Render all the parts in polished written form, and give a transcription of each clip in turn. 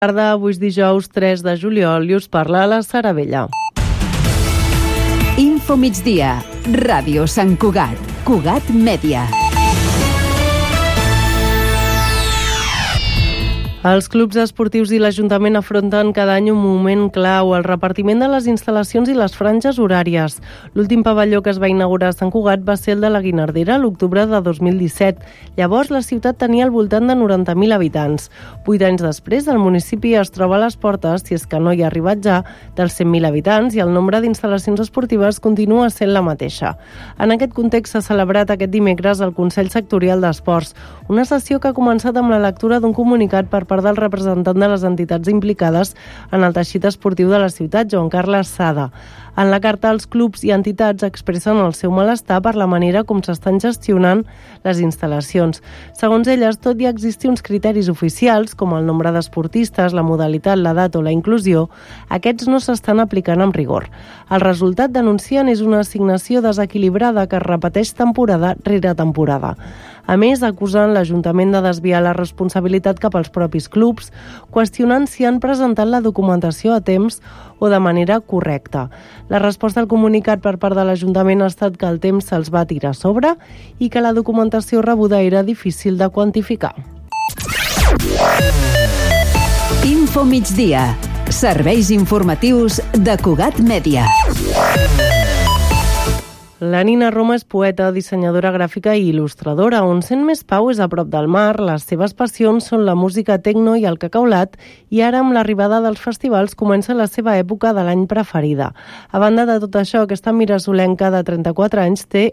Tarda, avui dijous 3 de juliol i us parla la Sara Vella. Info migdia, Ràdio Sant Cugat, Cugat Mèdia. Els clubs esportius i l'Ajuntament afronten cada any un moment clau, el repartiment de les instal·lacions i les franges horàries. L'últim pavelló que es va inaugurar a Sant Cugat va ser el de la Guinardera a l'octubre de 2017. Llavors la ciutat tenia al voltant de 90.000 habitants. 8 anys després, el municipi es troba a les portes, si és que no hi ha arribat ja, dels 100.000 habitants i el nombre d'instal·lacions esportives continua sent la mateixa. En aquest context s'ha celebrat aquest dimecres el Consell Sectorial d'Esports, una sessió que ha començat amb la lectura d'un comunicat per part del representant de les entitats implicades en el teixit esportiu de la ciutat, Joan Carles Sada. En la carta, els clubs i entitats expressen el seu malestar per la manera com s'estan gestionant les instal·lacions. Segons elles, tot i existir uns criteris oficials, com el nombre d'esportistes, la modalitat, l'edat o la inclusió, aquests no s'estan aplicant amb rigor. El resultat, denuncien, és una assignació desequilibrada que es repeteix temporada rere temporada. A més, acusen l'Ajuntament de desviar la responsabilitat cap als propis clubs, qüestionant si han presentat la documentació a temps o de manera correcta. La resposta al comunicat per part de l'Ajuntament ha estat que el temps se'ls va tirar a sobre i que la documentació rebuda era difícil de quantificar. Info migdia, serveis informatius de Cugat Mèdia. La Nina Roma és poeta, dissenyadora gràfica i il·lustradora. On sent més pau és a prop del mar. Les seves passions són la música tecno i el cacaulat i ara, amb l'arribada dels festivals, comença la seva època de l'any preferida. A banda de tot això, aquesta mirasolenca de 34 anys té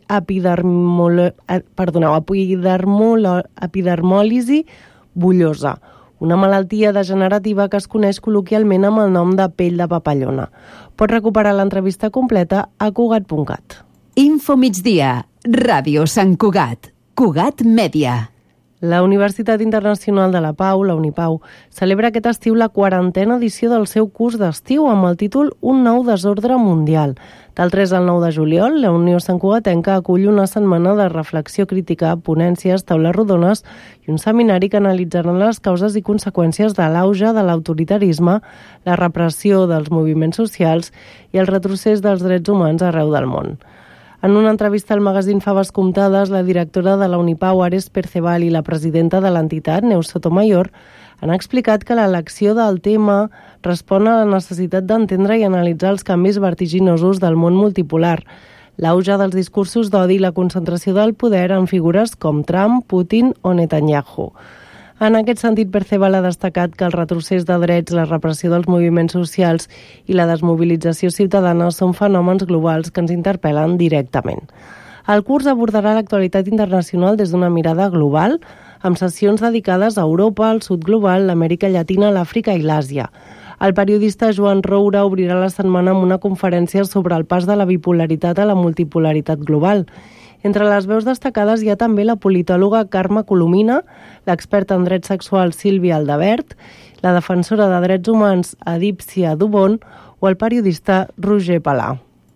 epidermòlisi bullosa, una malaltia degenerativa que es coneix col·loquialment amb el nom de pell de papallona. Pots recuperar l'entrevista completa a cugat.cat. Info migdia, Ràdio Sant Cugat, Cugat Mèdia. La Universitat Internacional de la Pau, la Unipau, celebra aquest estiu la 40a edició del seu curs d'estiu amb el títol Un nou desordre mundial. Del 3 al 9 de juliol, la Unió Santcugatenca acull una setmana de reflexió crítica, ponències, taules rodones i un seminari que analitzaran les causes i conseqüències de l'auge de l'autoritarisme, la repressió dels moviments socials i el retrocés dels drets humans arreu del món. En una entrevista al magazín Faves Comptades, la directora de la Unipau, Ares Perceval, i la presidenta de l'entitat, Neus Sotomayor, han explicat que l'elecció del tema respon a la necessitat d'entendre i analitzar els canvis vertiginosos del món multipolar, l'auge dels discursos d'odi i la concentració del poder en figures com Trump, Putin o Netanyahu. En aquest sentit, Perceval ha destacat que el retrocés de drets, la repressió dels moviments socials i la desmobilització ciutadana són fenòmens globals que ens interpel·len directament. El curs abordarà l'actualitat internacional des d'una mirada global, amb sessions dedicades a Europa, al sud global, l'Amèrica Llatina, l'Àfrica i l'Àsia. El periodista Joan Roura obrirà la setmana amb una conferència sobre el pas de la bipolaritat a la multipolaritat global. Entre les veus destacades hi ha també la politòloga Carme Colomina, l'experta en drets sexuals Sílvia Aldabert, la defensora de drets humans Adípcia Dubon o el periodista Roger Palà.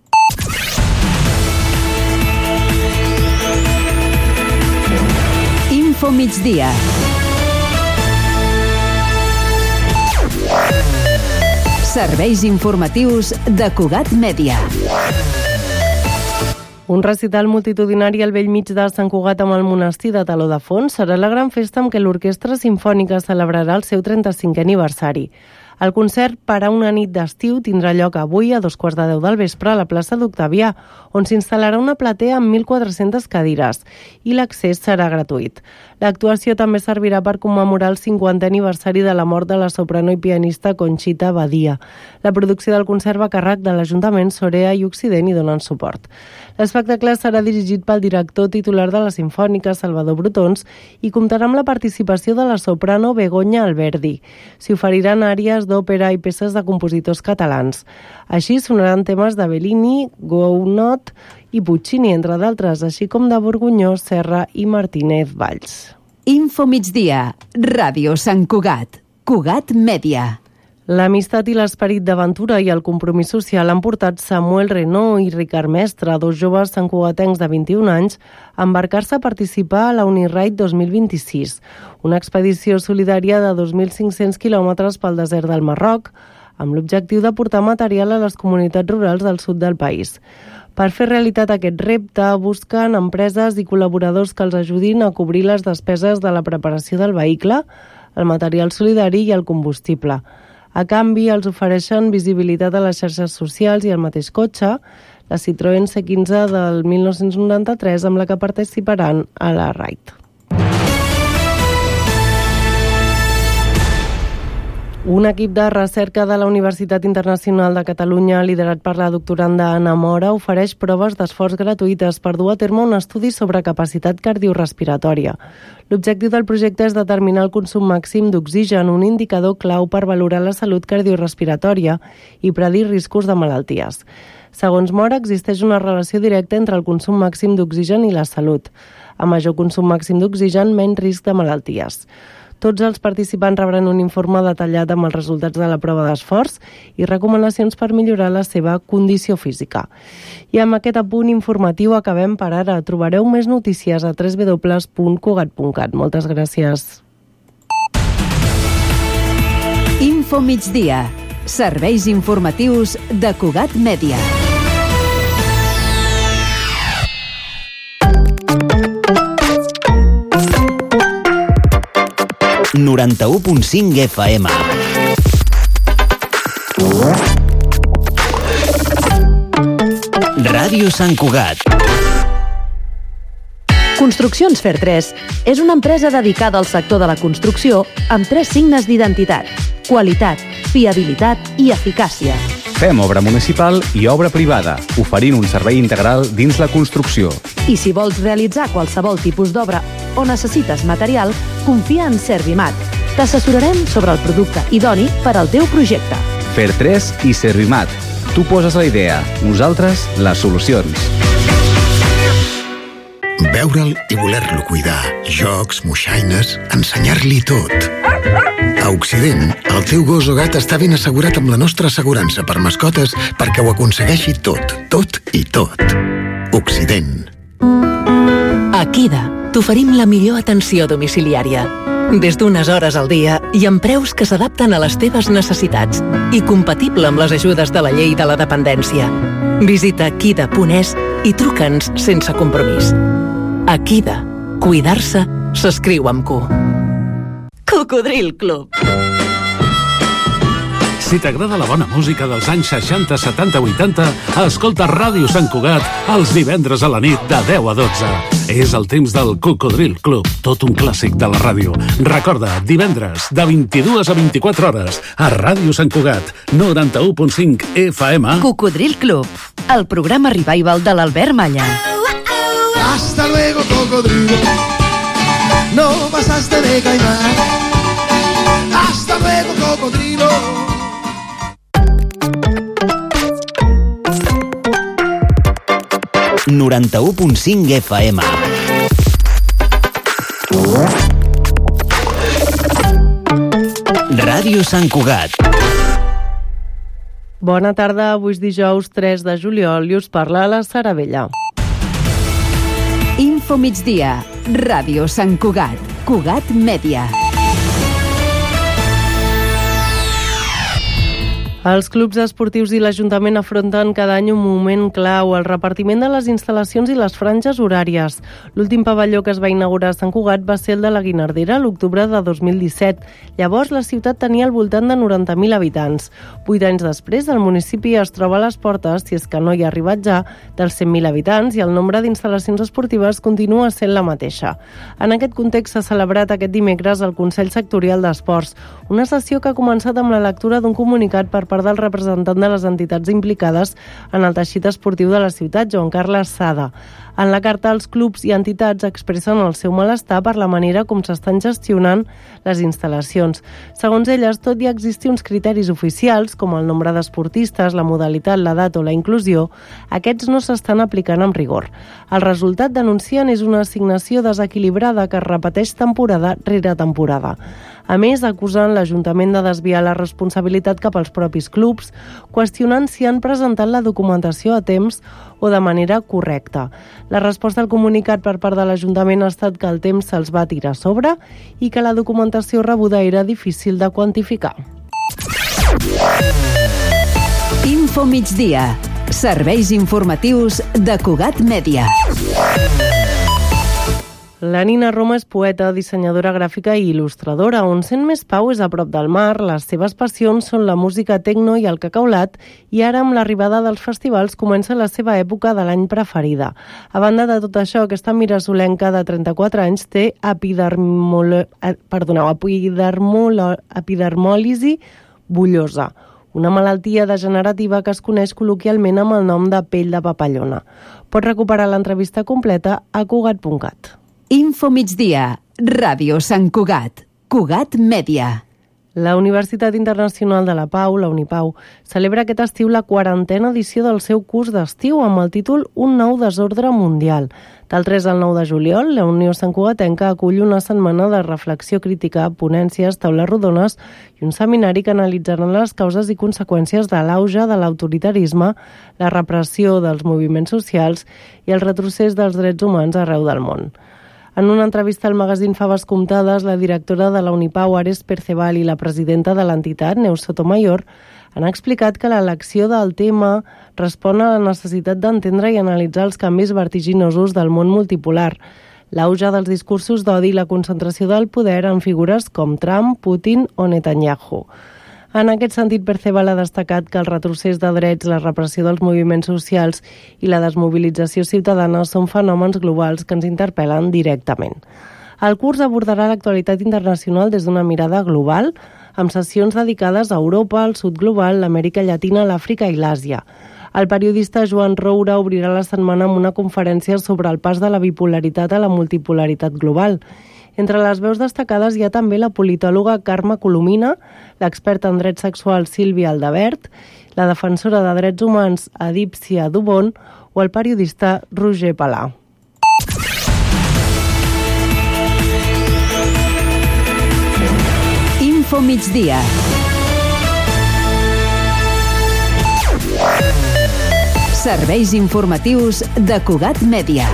Info migdia. Serveis informatius de Cugat Mèdia. Un recital multitudinari al bell mig de Sant Cugat amb el monestir de Taló de Fons serà la gran festa amb què l'Orquestra Simfònica celebrarà el seu 35è aniversari. El concert per a una nit d'estiu tindrà lloc avui a 2:15 del vespre a la plaça d'Octavià, on s'instal·larà una platea amb 1.400 cadires i l'accés serà gratuït. L'actuació també servirà per commemorar el 50è aniversari de la mort de la soprano i pianista Conxita Badia. La producció del concert va a càrrec de l'Ajuntament, Sorea i Occident i donen suport. L'espectacle serà dirigit pel director titular de la Simfònica, Salvador Brotons, i comptarà amb la participació de la soprano Begoña Alberdi. S'hi oferiran àries d'òpera i peces de compositors catalans. Així sonaran temes de Bellini, Gounod i Puccini, entre d'altres, així com de Borgunyó, Serra i Martínez Valls. Info migdia, Ràdio Sant Cugat, Cugat Mèdia. L'amistat i l'esperit d'aventura i el compromís social han portat Samuel Renaud i Ricard Mestre, dos joves santcugatencs de 21 anys, a embarcar-se a participar a la Uniride 2026, una expedició solidària de 2.500 quilòmetres pel desert del Marroc, amb l'objectiu de portar material a les comunitats rurals del sud del país. Per fer realitat aquest repte, busquen empreses i col·laboradors que els ajudin a cobrir les despeses de la preparació del vehicle, el material solidari i el combustible. A canvi, els ofereixen visibilitat a les xarxes socials i el mateix cotxe, la Citroën C15 del 1993, amb la que participaran a la Ride. Un equip de recerca de la Universitat Internacional de Catalunya, liderat per la doctoranda Anna Mora, ofereix proves d'esforç gratuïtes per dur a terme un estudi sobre capacitat cardiorespiratòria. L'objectiu del projecte és determinar el consum màxim d'oxigen, un indicador clau per valorar la salut cardiorespiratòria i predir riscos de malalties. Segons Mora, existeix una relació directa entre el consum màxim d'oxigen i la salut. A major consum màxim d'oxigen, menys risc de malalties. Tots els participants rebran un informe detallat amb els resultats de la prova d'esforç i recomanacions per millorar la seva condició física. I amb aquest apunt informatiu acabem per ara. Trobareu més notícies a www.cugat.cat. Moltes gràcies. Info migdia. Serveis informatius de Cugat Mèdia. ...91.5 FM. Ràdio Sant Cugat. Construccions Fer 3 és una empresa dedicada al sector de la construcció amb 3 signes d'identitat: qualitat, fiabilitat i eficàcia. Fem obra municipal i obra privada, oferint un servei integral dins la construcció. I si vols realitzar qualsevol tipus d'obra o necessites material, confia en Servimat. T'assessorarem sobre el producte idoni per al teu projecte. Fer 3 i Servimat. Tu poses la idea, nosaltres les solucions. Veure'l i voler-lo cuidar. Jocs, moixaines, ensenyar-li tot. A Occident, el teu gos o gat està ben assegurat amb la nostra assegurança per mascotes perquè ho aconsegueixi tot, tot i tot. Occident. A Kida t'oferim la millor atenció domiciliària. Des d'unes hores al dia i amb preus que s'adapten a les teves necessitats i compatible amb les ajudes de la llei de la dependència. Visita kida.es i truca'ns sense compromís. A Kida, cuidar-se s'escriu amb Q. Cocodril Club. Si t'agrada la bona música dels anys 60, 70, 80, escolta Ràdio Sant Cugat els divendres a la nit de 10 a 12. És el temps del Cocodril Club, tot un clàssic de la ràdio. Recorda, divendres de 22 a 24 hores a Ràdio Sant Cugat, 91.5 FM. Cocodril Club, el programa revival de l'Albert Malla. Hasta luego, cocodrilo. No pasaste de caimán. Hasta luego, cocodrilo. ...91.5 FM. Ràdio Sant Cugat. Bona tarda, avui és dijous 3 de juliol i us parla la Sara Vella. Info migdia. Ràdio Sant Cugat. Cugat Mèdia. Els clubs esportius i l'Ajuntament afronten cada any un moment clau, el repartiment de les instal·lacions i les franges horàries. L'últim pavelló que es va inaugurar a Sant Cugat va ser el de la Guinardera l'octubre de 2017. Llavors la ciutat tenia al voltant de 90.000 habitants. 8 anys després, el municipi es troba a les portes, si és que no hi ha arribat ja, dels 100.000 habitants i el nombre d'instal·lacions esportives continua sent la mateixa. En aquest context s'ha celebrat aquest dimecres el Consell Sectorial d'Esports, una sessió que ha començat amb la lectura d'un comunicat per part del representant de les entitats implicades en el teixit esportiu de la ciutat, Joan Carles Sada. En la carta, els clubs i entitats expressen el seu malestar per la manera com s'estan gestionant les instal·lacions. Segons elles, tot i existir uns criteris oficials, com el nombre d'esportistes, la modalitat, l'edat o la inclusió, aquests no s'estan aplicant amb rigor. El resultat, denuncien, és una assignació desequilibrada que es repeteix temporada rere temporada. A més, acusen l'Ajuntament de desviar la responsabilitat cap als propis clubs, qüestionant si han presentat la documentació a temps o de manera correcta. La resposta al comunicat per part de l'Ajuntament ha estat que el temps se'ls va tirar a sobre i que la documentació rebuda era difícil de quantificar. Info migdia. Serveis informatius de Cugat Mèdia. La Nina Roma és poeta, dissenyadora gràfica i il·lustradora. On sent més pau és a prop del mar. Les seves passions són la música tecno i el cacaulat, i ara, amb l'arribada dels festivals, comença la seva època de l'any preferida. A banda de tot això, aquesta mirasolenca de 34 anys té epidermòlisi bullosa, una malaltia degenerativa que es coneix col·loquialment amb el nom de pell de papallona. Pots recuperar l'entrevista completa a Cugat.cat. Info migdia. Ràdio Sant Cugat. Cugat Mèdia. La Universitat Internacional de la Pau, la Unipau, celebra aquest estiu la 40a edició del seu curs d'estiu amb el títol Un nou desordre mundial. Del 3 al 9 de juliol, la Unió Santcugatenca acull una setmana de reflexió crítica, ponències, taules rodones i un seminari que analitzaran les causes i conseqüències de l'auge de l'autoritarisme, la repressió dels moviments socials i el retrocés dels drets humans arreu del món. En una entrevista al magazín Faves Comptades, la directora de la Unipau, Ares Perceval, i la presidenta de l'entitat, Neus Sotomayor, han explicat que l'elecció del tema respon a la necessitat d'entendre i analitzar els canvis vertiginosos del món multipolar, l'auge dels discursos d'odi i la concentració del poder en figures com Trump, Putin o Netanyahu. En aquest sentit, Perceval ha destacat que el retrocés de drets, la repressió dels moviments socials i la desmobilització ciutadana són fenòmens globals que ens interpel·len directament. El curs abordarà l'actualitat internacional des d'una mirada global, amb sessions dedicades a Europa, al sud global, l'Amèrica Llatina, l'Àfrica i l'Àsia. El periodista Joan Roura obrirà la setmana amb una conferència sobre el pas de la bipolaritat a la multipolaritat global. Entre les veus destacades hi ha també la politòloga Carme Colomina, l'experta en drets sexuals Sílvia Aldabert, la defensora de drets humans Adípcia Dubon o el periodista Roger Palà. Info migdia. Serveis informatius de Cugat Mèdia.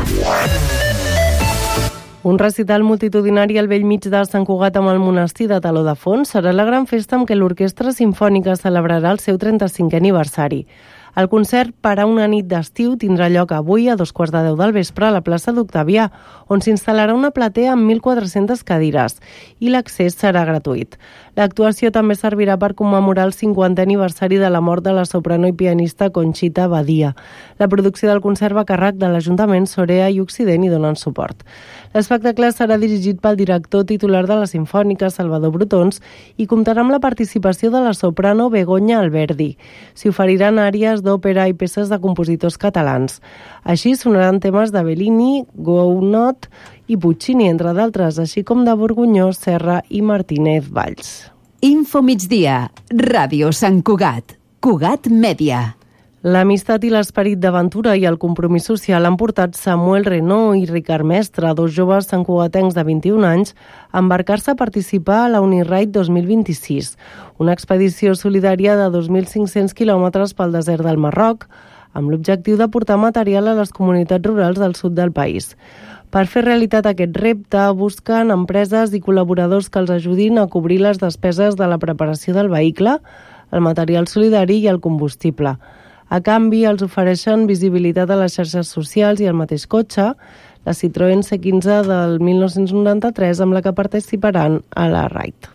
Un recital multitudinari al bell mig de Sant Cugat amb el monestir de Taló de Fons serà la gran festa amb què l'Orquestra Simfònica celebrarà el seu 35è aniversari. El concert per a una nit d'estiu tindrà lloc avui a 2:15 del vespre a la plaça d'Octavià, on s'instal·larà una platea amb 1.400 cadires i l'accés serà gratuït. L'actuació també servirà per commemorar el 50è aniversari de la mort de la soprano i pianista Conxita Badia. La producció del concert va a càrrec de l'Ajuntament, Sorea i Occident i donen suport. L'espectacle serà dirigit pel director titular de la Simfònica, Salvador Brotons, i comptarà amb la participació de la soprano Begoña Alberdi. S'hi oferiran àries d'òpera i peces de compositors catalans. Així sonaran temes de Bellini, Gounod i Puccini, entre d'altres, així com de Borgunyó, Serra i Martínez Valls. Info migdia. Ràdio Sant Cugat. Cugat Mèdia. L'amistat i l'esperit d'aventura i el compromís social han portat Samuel Renaud i Ricard Mestre, dos joves santcugatencs de 21 anys, a embarcar-se a participar a la Uniride 2026, una expedició solidària de 2.500 quilòmetres pel desert del Marroc, amb l'objectiu de portar material a les comunitats rurals del sud del país. Per fer realitat aquest repte, busquen empreses i col·laboradors que els ajudin a cobrir les despeses de la preparació del vehicle, el material solidari i el combustible. A canvi, els ofereixen visibilitat a les xarxes socials i el mateix cotxe, la Citroën C15 del 1993, amb la que participaran a la Ride.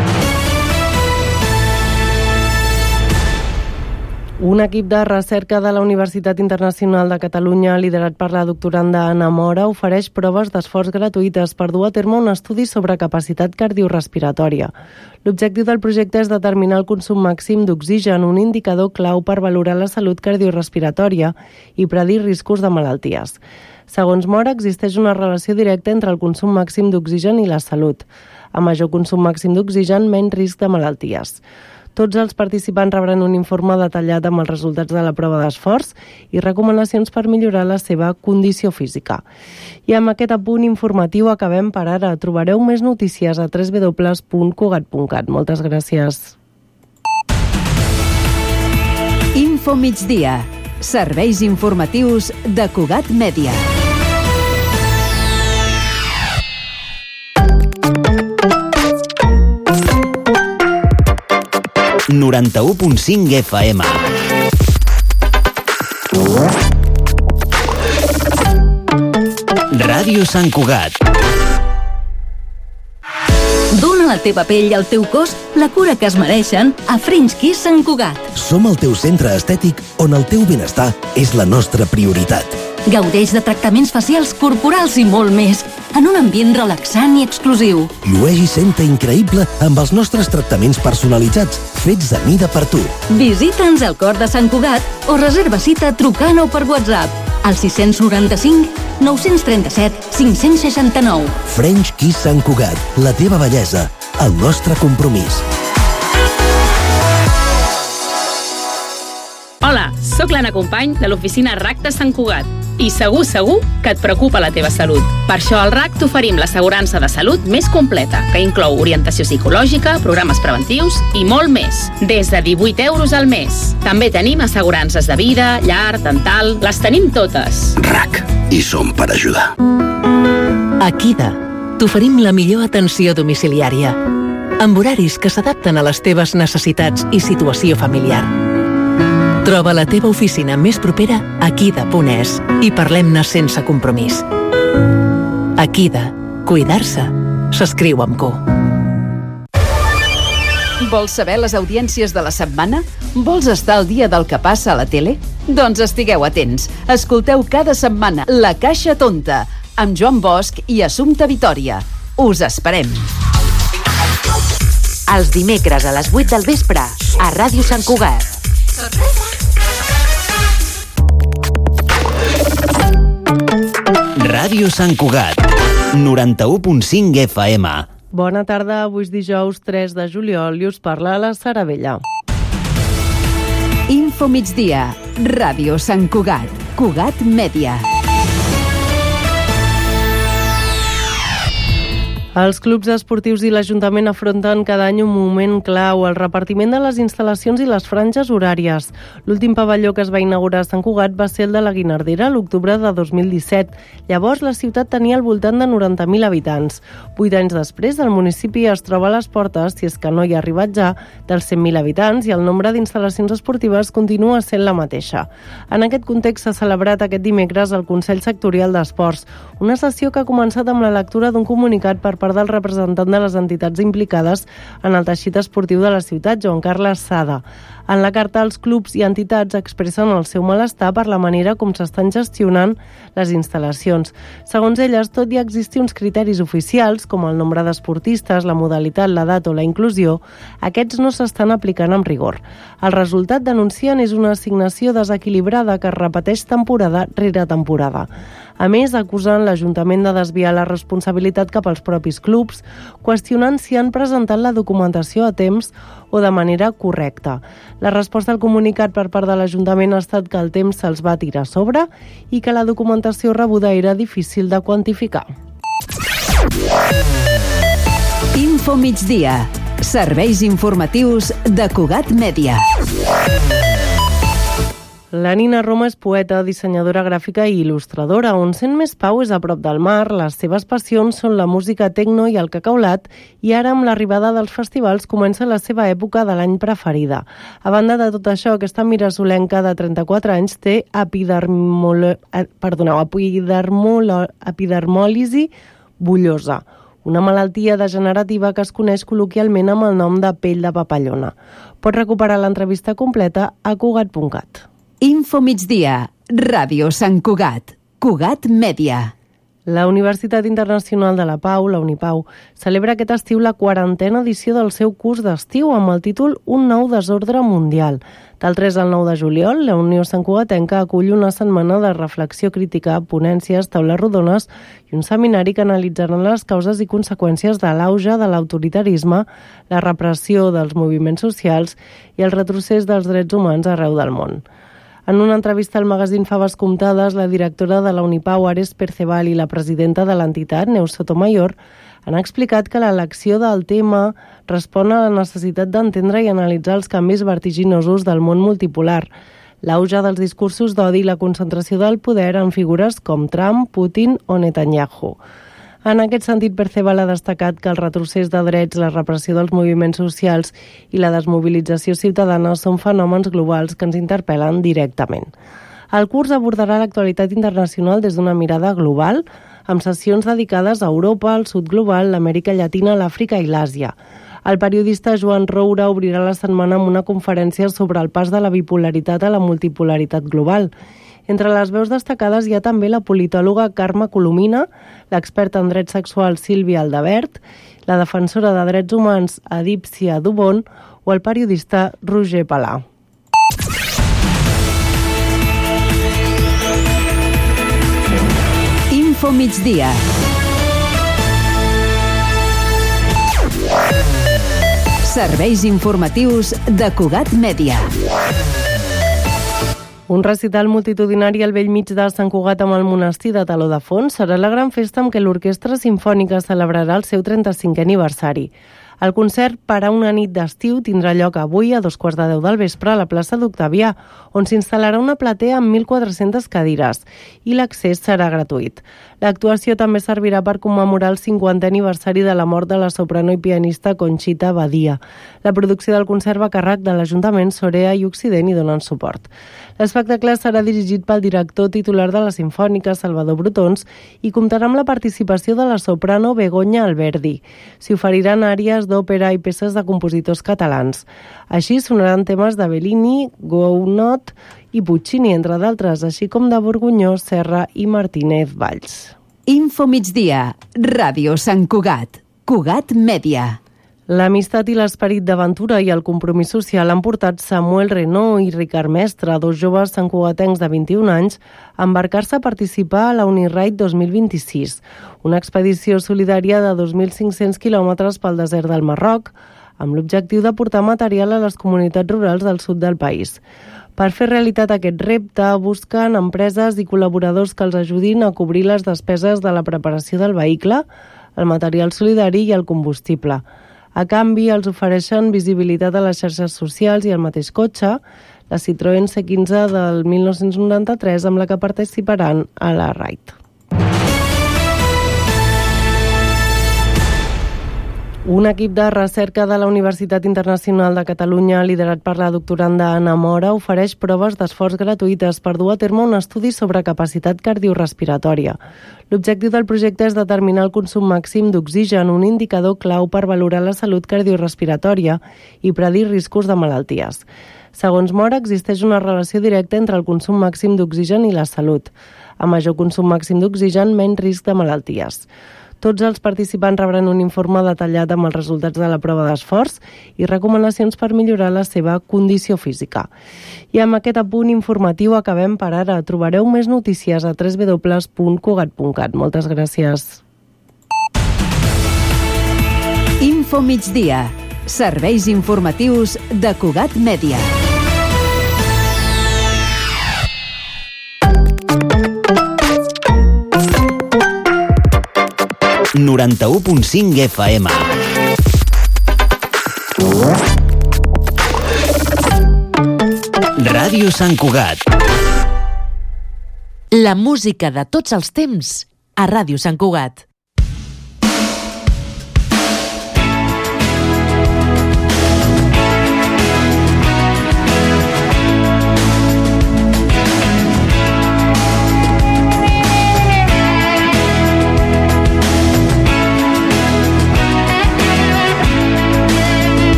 Un equip de recerca de la Universitat Internacional de Catalunya, liderat per la doctoranda Anna Mora, ofereix proves d'esforç gratuïtes per dur a terme un estudi sobre capacitat cardiorespiratòria. L'objectiu del projecte és determinar el consum màxim d'oxigen, un indicador clau per valorar la salut cardiorespiratòria i predir riscos de malalties. Segons Mora, existeix una relació directa entre el consum màxim d'oxigen i la salut. A major consum màxim d'oxigen, menys risc de malalties. Tots els participants rebran un informe detallat amb els resultats de la prova d'esforç i recomanacions per millorar la seva condició física. I amb aquest apunt informatiu acabem per ara. Trobareu més notícies a www.cugat.cat. Moltes gràcies. Info migdia. Serveis informatius de Cugat Mèdia. ...91.5 FM. Ràdio Sant Cugat. Dóna a la teva pell i al teu cos la cura que es mereixen a French Kiss Sant Cugat. Som el teu centre estètic on el teu benestar és la nostra prioritat. Gaudeix de tractaments facials, corporals i molt més, en un ambient relaxant i exclusiu. Llueix i senta increïble amb els nostres tractaments personalitzats, fets a mida per tu. Visita'ns al cor de Sant Cugat o reserva cita trucant o per WhatsApp al 695 937 569. French Kiss Sant Cugat, la teva bellesa, el nostre compromís. Hola, sóc l'Anna Company de l'oficina RAC de Sant Cugat i segur que et preocupa la teva salut. Per això al RAC t'oferim l'assegurança de salut més completa, que inclou orientació psicològica, programes preventius i molt més, des de 18 euros al mes. També tenim assegurances de vida, llar, dental, les tenim totes. RAC, hi som per ajudar. A Kida t'oferim la millor atenció domiciliària, amb horaris que s'adapten a les teves necessitats i situació familiar. Troba la teva oficina més propera a Kida.es i parlem-ne sense compromís. A Kida, cuidar-se s'escriu amb Q. Vols saber les audiències de la setmana? Vols estar al dia del que passa a la tele? Doncs estigueu atents. Escolteu cada setmana La Caixa Tonta, amb Joan Bosch i Assumpta Vitòria. Us esperem. Els dimecres a les 8 del vespre, a Ràdio Sant Cugat. Ràdio Sant Cugat, 91.5 FM. Bona tarda, avui és dijous 3 de juliol i us parla la Sara Vella. Info migdia, Ràdio Sant Cugat, Cugat Mèdia. Els clubs esportius i l'Ajuntament afronten cada any un moment clau, el repartiment de les instal·lacions i les franges horàries. L'últim pavelló que es va inaugurar a Sant Cugat va ser el de la Guinardera l'octubre de 2017. Llavors la ciutat tenia al voltant de 90.000 habitants. 8 anys després, el municipi es troba a les portes, si és que no hi ha arribat ja, dels 100.000 habitants i el nombre d'instal·lacions esportives continua sent la mateixa. En aquest context s'ha celebrat aquest dimecres el Consell Sectorial d'Esports, una sessió que ha començat amb la lectura d'un comunicat per part del representant de les entitats implicades en el teixit esportiu de la ciutat, Joan Carles Sada. En la carta, els clubs i entitats expressen el seu malestar per la manera com s'estan gestionant les instal·lacions. Segons elles, tot i existir uns criteris oficials, com el nombre d'esportistes, la modalitat, l'edat o la inclusió, aquests no s'estan aplicant amb rigor. El resultat, denuncien, és una assignació desequilibrada que es repeteix temporada rere temporada. A més, acusen l'Ajuntament de desviar la responsabilitat cap als propis clubs, qüestionant si han presentat la documentació a temps o de manera correcta. La resposta al comunicat per part de l'Ajuntament ha estat que el temps se'ls va tirar a sobre i que la documentació rebuda era difícil de quantificar. Info migdia. Serveis informatius de Cugat Mèdia. La Nina Roma és poeta, dissenyadora gràfica i il·lustradora. On sent més pau és a prop del mar. Les seves passions són la música tecno i el cacaulat i ara, amb l'arribada dels festivals, comença la seva època de l'any preferida. A banda de tot això, aquesta mirasolenca de 34 anys té epidermòlisi bullosa, una malaltia degenerativa que es coneix col·loquialment amb el nom de pell de papallona. Pots recuperar l'entrevista completa a Cugat.cat. Info migdia, Ràdio Sant Cugat, Cugat Mèdia. La Universitat Internacional de la Pau, la Unipau, celebra aquest estiu la 40a edició del seu curs d'estiu amb el títol Un nou desordre mundial. Del 3 al 9 de juliol, la Unió Santcugatenca acull una setmana de reflexió crítica, ponències, taules rodones i un seminari que analitzaran les causes i conseqüències de l'auge de l'autoritarisme, la repressió dels moviments socials i el retrocés dels drets humans arreu del món. En una entrevista al magazín Faves Comptades, la directora de la Unipau, Ares Perceval, i la presidenta de l'entitat, Neus Sotomayor, han explicat que l'elecció del tema respon a la necessitat d'entendre i analitzar els canvis vertiginosos del món multipolar, l'auge dels discursos d'odi i la concentració del poder en figures com Trump, Putin o Netanyahu. En aquest sentit, Perceval ha destacat que el retrocés de drets, la repressió dels moviments socials i la desmobilització ciutadana són fenòmens globals que ens interpel·len directament. El curs abordarà l'actualitat internacional des d'una mirada global, amb sessions dedicades a Europa, al sud global, l'Amèrica Llatina, l'Àfrica i l'Àsia. El periodista Joan Roura obrirà la setmana amb una conferència sobre el pas de la bipolaritat a la multipolaritat global. Entre les veus destacades hi ha també la politòloga Carme Colomina, l'experta en drets sexuals Sílvia Aldabert, la defensora de drets humans Adípcia Dubon o el periodista Roger Palà. Info migdia. Serveis informatius de Cugat Mèdia. Un recital multitudinari al bell mig de Sant Cugat amb el monestir de Taló de Fons serà la gran festa amb què l'Orquestra Simfònica celebrarà el seu 35è aniversari. El concert per a una nit d'estiu tindrà lloc avui a 2:15 del vespre a la plaça d'Octavià, on s'instal·larà una platea amb 1.400 cadires i l'accés serà gratuït. L'actuació també servirà per commemorar el 50è aniversari de la mort de la soprano i pianista Conxita Badia. La producció del concert va a càrrec de l'Ajuntament, Sorea i Occident i donen suport. L'espectacle serà dirigit pel director titular de la Simfònica, Salvador Brotons, i comptarà amb la participació de la soprano Begoña Alberdi. S'hi oferiran àries d'òpera i peces de compositors catalans. Així sonaran temes de Bellini, Gounod i Puccini, entre d'altres, així com de Borgunyó, Serra i Martínez Valls. Info migdia. Ràdio Sant Cugat. Cugat Mèdia. L'amistat i l'esperit d'aventura i el compromís social han portat Samuel Renault i Ricard Mestre, dos joves santcugatencs de 21 anys, a embarcar-se a participar a la Uniride 2026, una expedició solidària de 2.500 quilòmetres pel desert del Marroc, amb l'objectiu de portar material a les comunitats rurals del sud del país. Per fer realitat aquest repte, busquen empreses i col·laboradors que els ajudin a cobrir les despeses de la preparació del vehicle, el material solidari i el combustible. A canvi, els ofereixen visibilitat a les xarxes socials i el mateix cotxe, la Citroën C15 del 1993, amb la que participaran a la Ride. Un equip de recerca de la Universitat Internacional de Catalunya, liderat per la doctoranda Anna Mora, ofereix proves d'esforç gratuïtes per dur a terme un estudi sobre capacitat cardiorespiratòria. L'objectiu del projecte és determinar el consum màxim d'oxigen, un indicador clau per valorar la salut cardiorespiratòria i predir riscos de malalties. Segons Mora, existeix una relació directa entre el consum màxim d'oxigen i la salut. A major consum màxim d'oxigen, menys risc de malalties. Tots els participants rebran un informe detallat amb els resultats de la prova d'esforç i recomanacions per millorar la seva condició física. I amb aquest apunt informatiu acabem per ara. Trobareu més notícies a www.cugat.cat. Moltes gràcies. Info migdia. Serveis informatius de Cugat Mèdia. ...91.5 FM. Ràdio Sant Cugat. La música de tots els temps a Ràdio Sant Cugat.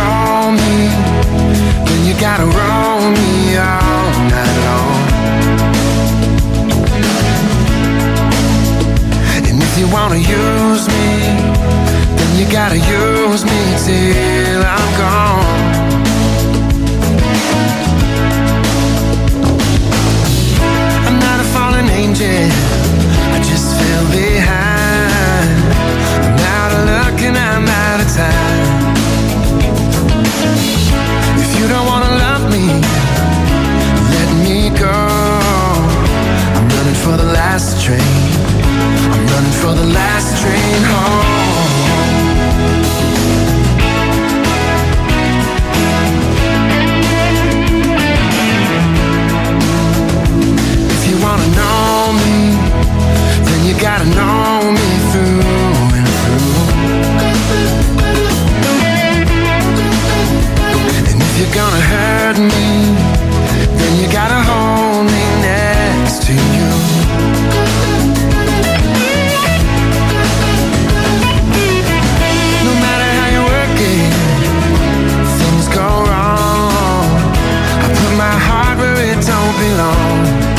Gotta roll me all night long. gotta use me till I'm gone. I'm not a fallen angel, I just fell behind. I'm out of luck and I'm out of time. If you don't wanna love me, let me go. I'm running for the last train. I'm running for the last train home. If you wanna know me, then you gotta know me through and through. And if you're gonna hurt me, then you gotta hold me next to you. No matter how you work it, things go wrong. I put my heart where it don't belong.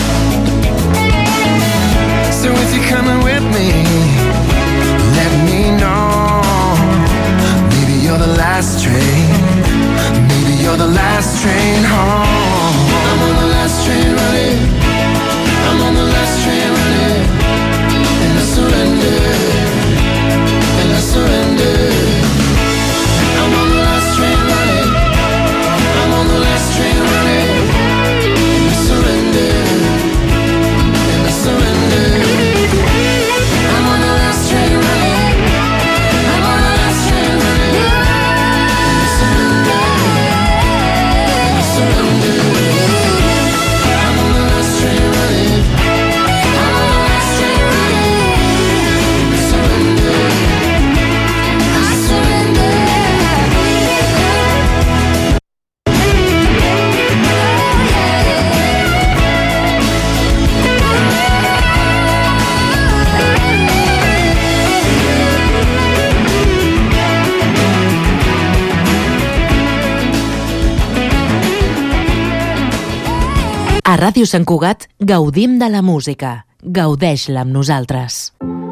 So if you're coming with me, let me know. Maybe you're the last train. Maybe you're the last train home. I'm on the last train running. I'm on the last train running. And I surrender. And I surrender. I'm on the last train running. I'm on the last train running. And I surrender. And I surrender. I'm on the last train running. I'm on the last train running. And I surrender. And I surrender. I'm on the last train running. I'm on the last train running. And I surrender. I surrender. A Ràdio Sant Cugat gaudim de la música. Gaudeix-la amb nosaltres.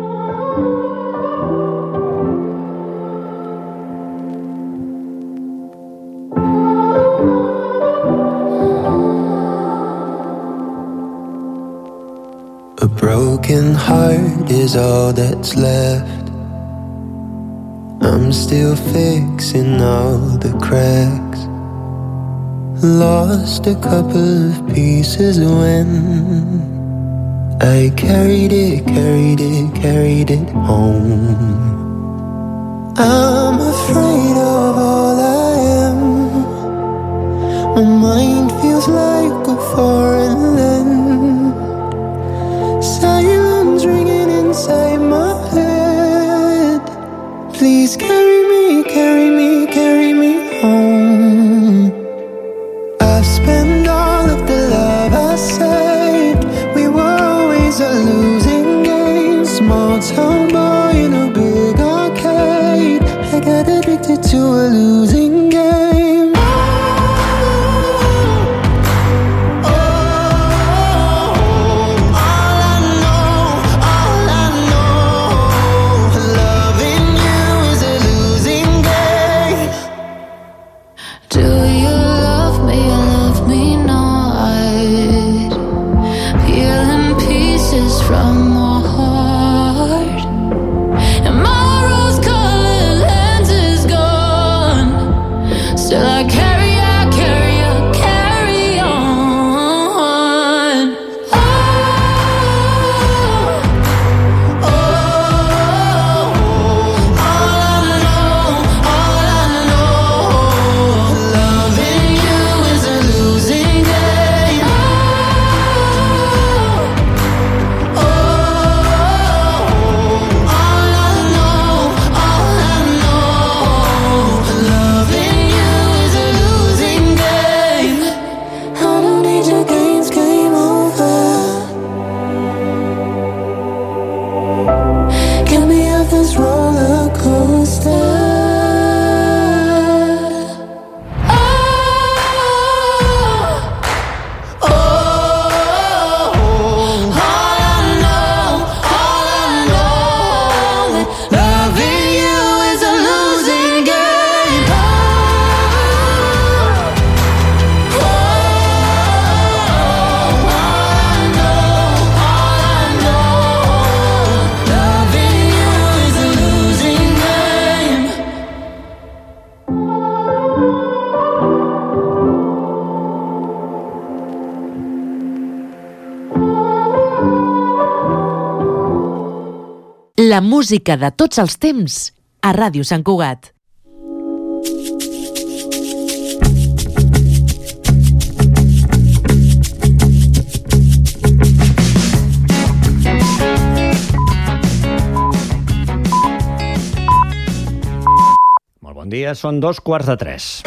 A broken heart is all that's left. I'm still fixing all the cracks. Lost a couple of pieces when I carried it home. I'm afraid of all I am. My mind feels like a foreign land. Silence ringing inside my head. Please carry me, carry me, carry me home. I've spent all of the love I saved. We were always a losing game. Small town boy in a big arcade. I got addicted to a losing game. And my rose-colored lens is gone. La música de tots els temps a Ràdio Sant Cugat. Bon dia, són 2:45.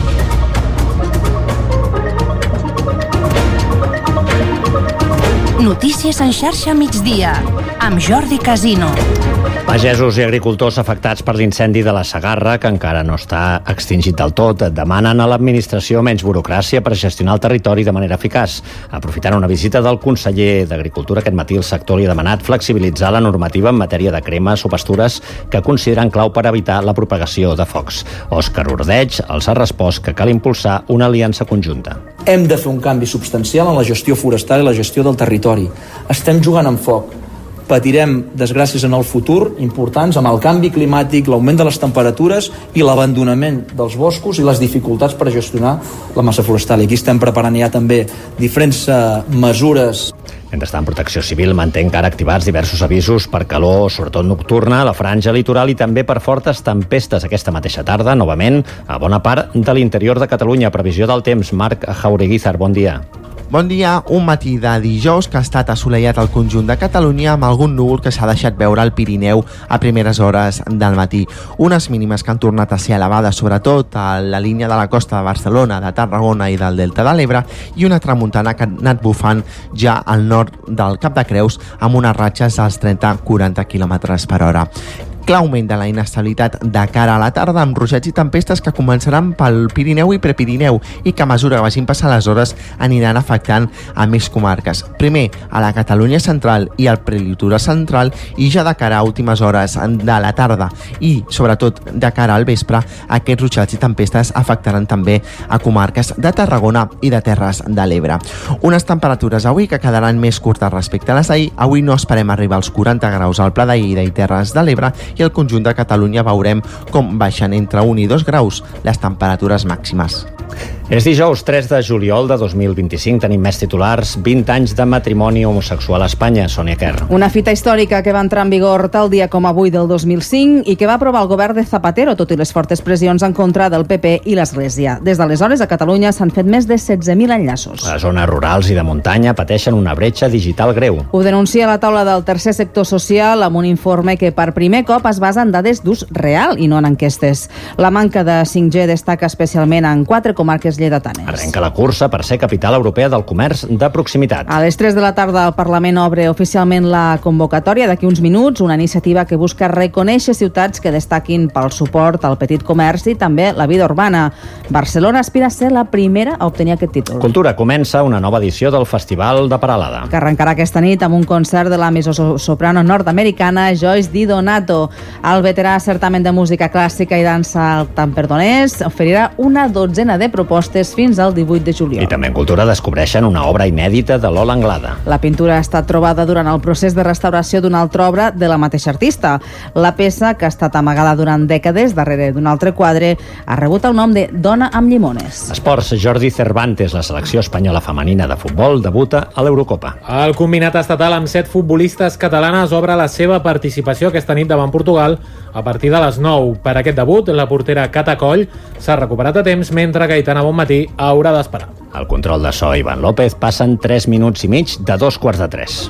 Notícies en xarxa migdia, amb Jordi Casino. Pagesos i agricultors afectats per l'incendi de la Segarra, que encara no està extingit del tot, demanen a l'administració menys burocràcia per gestionar el territori de manera eficaç. Aprofitant una visita del conseller d'Agricultura aquest matí, el sector li ha demanat flexibilitzar la normativa en matèria de cremes o pastures que consideren clau per evitar la propagació de focs. Òscar Ordeig els ha respost que cal impulsar una aliança conjunta. Hem de fer un canvi substancial en la gestió forestal i la gestió del territori. Estem jugant amb foc. Patirem desgràcies en el futur importants amb el canvi climàtic, l'augment de les temperatures i l'abandonament dels boscos i les dificultats per gestionar la massa forestal. I aquí estem preparant ja també diferents mesures. Mentrestant, Protecció Civil manté encara activats diversos avisos per calor, sobretot nocturna, a la franja litoral i també per fortes tempestes aquesta mateixa tarda, novament, a bona part de l'interior de Catalunya. Previsió del temps, Marc Jaureguizar, bon dia. Bon dia, un matí de dijous que ha estat assolellat al conjunt de Catalunya amb algun núvol que s'ha deixat veure al Pirineu a primeres hores del matí. Unes mínimes que han tornat a ser elevades, sobretot a la línia de la costa de Barcelona, de Tarragona i del Delta de l'Ebre, i una tramuntana que ha anat bufant ja al nord del Cap de Creus amb unes ratxes als 30-40 km per hora. Clar augment de la inestabilitat de cara a la tarda amb ruixats i tempestes que començaran pel Pirineu i Prepirineu i que a mesura que vagin passant les hores aniran afectant a més comarques. Primer a la Catalunya central i al prelitoral central i ja de cara a últimes hores de la tarda i sobretot de cara al vespre aquests ruixats i tempestes afectaran també a comarques de Tarragona i de Terres de l'Ebre. Unes temperatures avui que quedaran més curtes respecte a les d'ahir. Avui no esperem arribar als 40 graus al Pla de Lleida i Terres de l'Ebre i al conjunt de Catalunya veurem com baixen entre 1 i 2 graus les temperatures màximes. És dijous 3 de juliol de 2025. Tenim més titulars. 20 anys de matrimoni homosexual a Espanya. Sònia Kerr. Una fita històrica que va entrar en vigor tal dia com avui del 2005 i que va aprovar el govern de Zapatero, tot i les fortes pressions en contra del PP i l'Església. Des d'aleshores a Catalunya s'han fet més de 16.000 enllaços. Les zones rurals i de muntanya pateixen una bretxa digital greu. Ho denuncia la taula del tercer sector social amb un informe que per primer cop es basa en dades d'ús real i no en enquestes. La manca de 5G destaca especialment en 4 comarques lleidatanes. Arrenca la cursa per ser capital europea del comerç de proximitat. A les 3 de la tarda el Parlament obre oficialment la convocatòria d'aquí uns minuts, una iniciativa que busca reconèixer ciutats que destaquin pel suport al petit comerç i també la vida urbana. Barcelona aspira a ser la primera a obtenir aquest títol. Cultura comença una nova edició del Festival de Peralada, que arrencarà aquesta nit amb un concert de la mezzosoprano nord-americana Joyce Di Donato. El veterà certamen de música clàssica i dansa al Tamperdonès oferirà una dotzena de propostes fins al 18 de juliol. I també en cultura descobreixen una obra inèdita de Lola Anglada. La pintura ha estat trobada durant el procés de restauració d'una altra obra de la mateixa artista. La peça, que ha estat amagada durant dècades darrere d'un altre quadre, ha rebut el nom de Dona amb llimones. Esports, Jordi Cervantes, la selecció espanyola femenina de futbol, debuta a l'Eurocopa. El combinat estatal amb 7 futbolistes catalanes obre la seva participació aquesta nit davant Portugal a partir de les 9. Per aquest debut, la portera Cata Coll s'ha recuperat a temps, mentre Gaitana Bonmatí haurà d'esperar. El control de so Ivan López passen 3 minuts i mig de 2:45.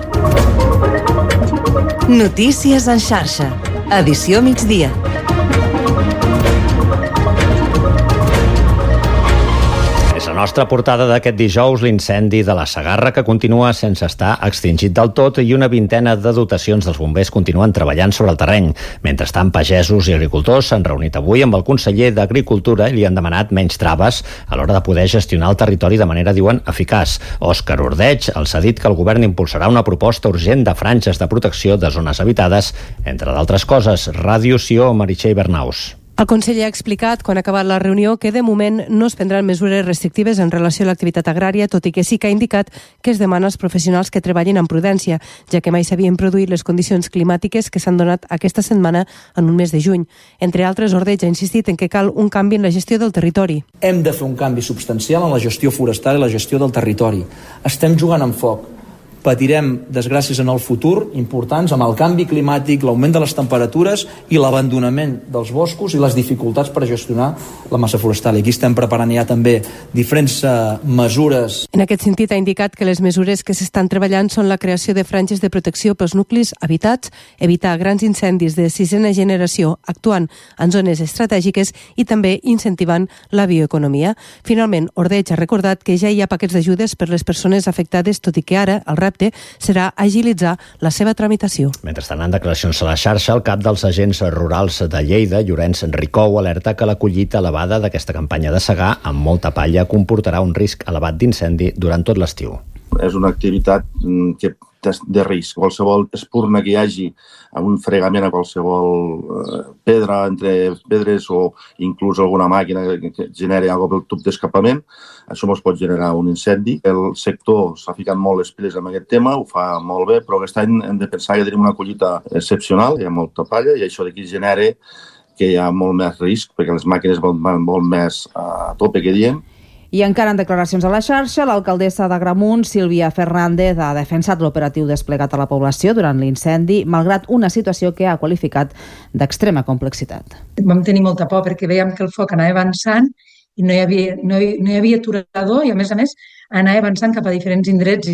Notícies en xarxa. Edició migdia. La nostra portada d'aquest dijous, l'incendi de la Segarra, que continua sense estar extingit del tot i una vintena de dotacions dels bombers continuen treballant sobre el terreny. Mentrestant, pagesos i agricultors s'han reunit avui amb el conseller d'Agricultura i li han demanat menys traves a l'hora de poder gestionar el territori de manera, diuen, eficaç. Òscar Ordeig els ha dit que el govern impulsarà una proposta urgent de franges de protecció de zones habitades, entre d'altres coses. Ràdio Sió, Meritxell Bernaus. El conseller ha explicat, quan ha acabat la reunió, que de moment no es prendran mesures restrictives en relació a l'activitat agrària, tot i que sí que ha indicat que es demana als professionals que treballin amb prudència, ja que mai s'havien produït les condicions climàtiques que s'han donat aquesta setmana en un mes de juny. Entre altres, Ordeig ha insistit en que cal un canvi en la gestió del territori. Hem de fer un canvi substancial en la gestió forestal i la gestió del territori. Estem jugant amb foc. patirem desgràcies en el futur importants amb el canvi climàtic, l'augment de les temperatures i l'abandonament dels boscos i les dificultats per gestionar la massa forestal. I aquí estem preparant ja també diferents mesures. En aquest sentit, ha indicat que les mesures que s'estan treballant són la creació de franges de protecció pels nuclis habitats, evitar grans incendis de sisena generació actuant en zones estratègiques i també incentivant la bioeconomia. Finalment, Ordeig ha recordat que ja hi ha paquets d'ajudes per les persones afectades, tot i que ara el repte serà agilitzar la seva tramitació. Mentrestant, en declaracions a la xarxa, el cap dels agents rurals de Lleida, Llorenç Ricou, alerta que la collita elevada d'aquesta campanya de segar amb molta palla comportarà un risc elevat d'incendi durant tot l'estiu. És una activitat que de risc. Qualsevol espurna que hi hagi, un fregament a qualsevol pedra entre pedres o inclús alguna màquina que generi alguna cosa pel tub d'escapament, això ens pot generar un incendi. El sector s'ha ficat molt les piles amb aquest tema, ho fa molt bé, però aquest any hem de pensar que tenim una collita excepcional, hi ha molta palla i això d'aquí genera que hi ha molt més risc perquè les màquines van molt més a tope que diem. I encara en declaracions a la xarxa, l'alcaldessa d'Agramunt, Sílvia Fernández, ha defensat l'operatiu desplegat a la població durant l'incendi, malgrat una situació que ha qualificat d'extrema complexitat. Vam tenir molta por perquè veiem que el foc anava avançant i no hi havia aturador i, a més, anava avançant cap a diferents indrets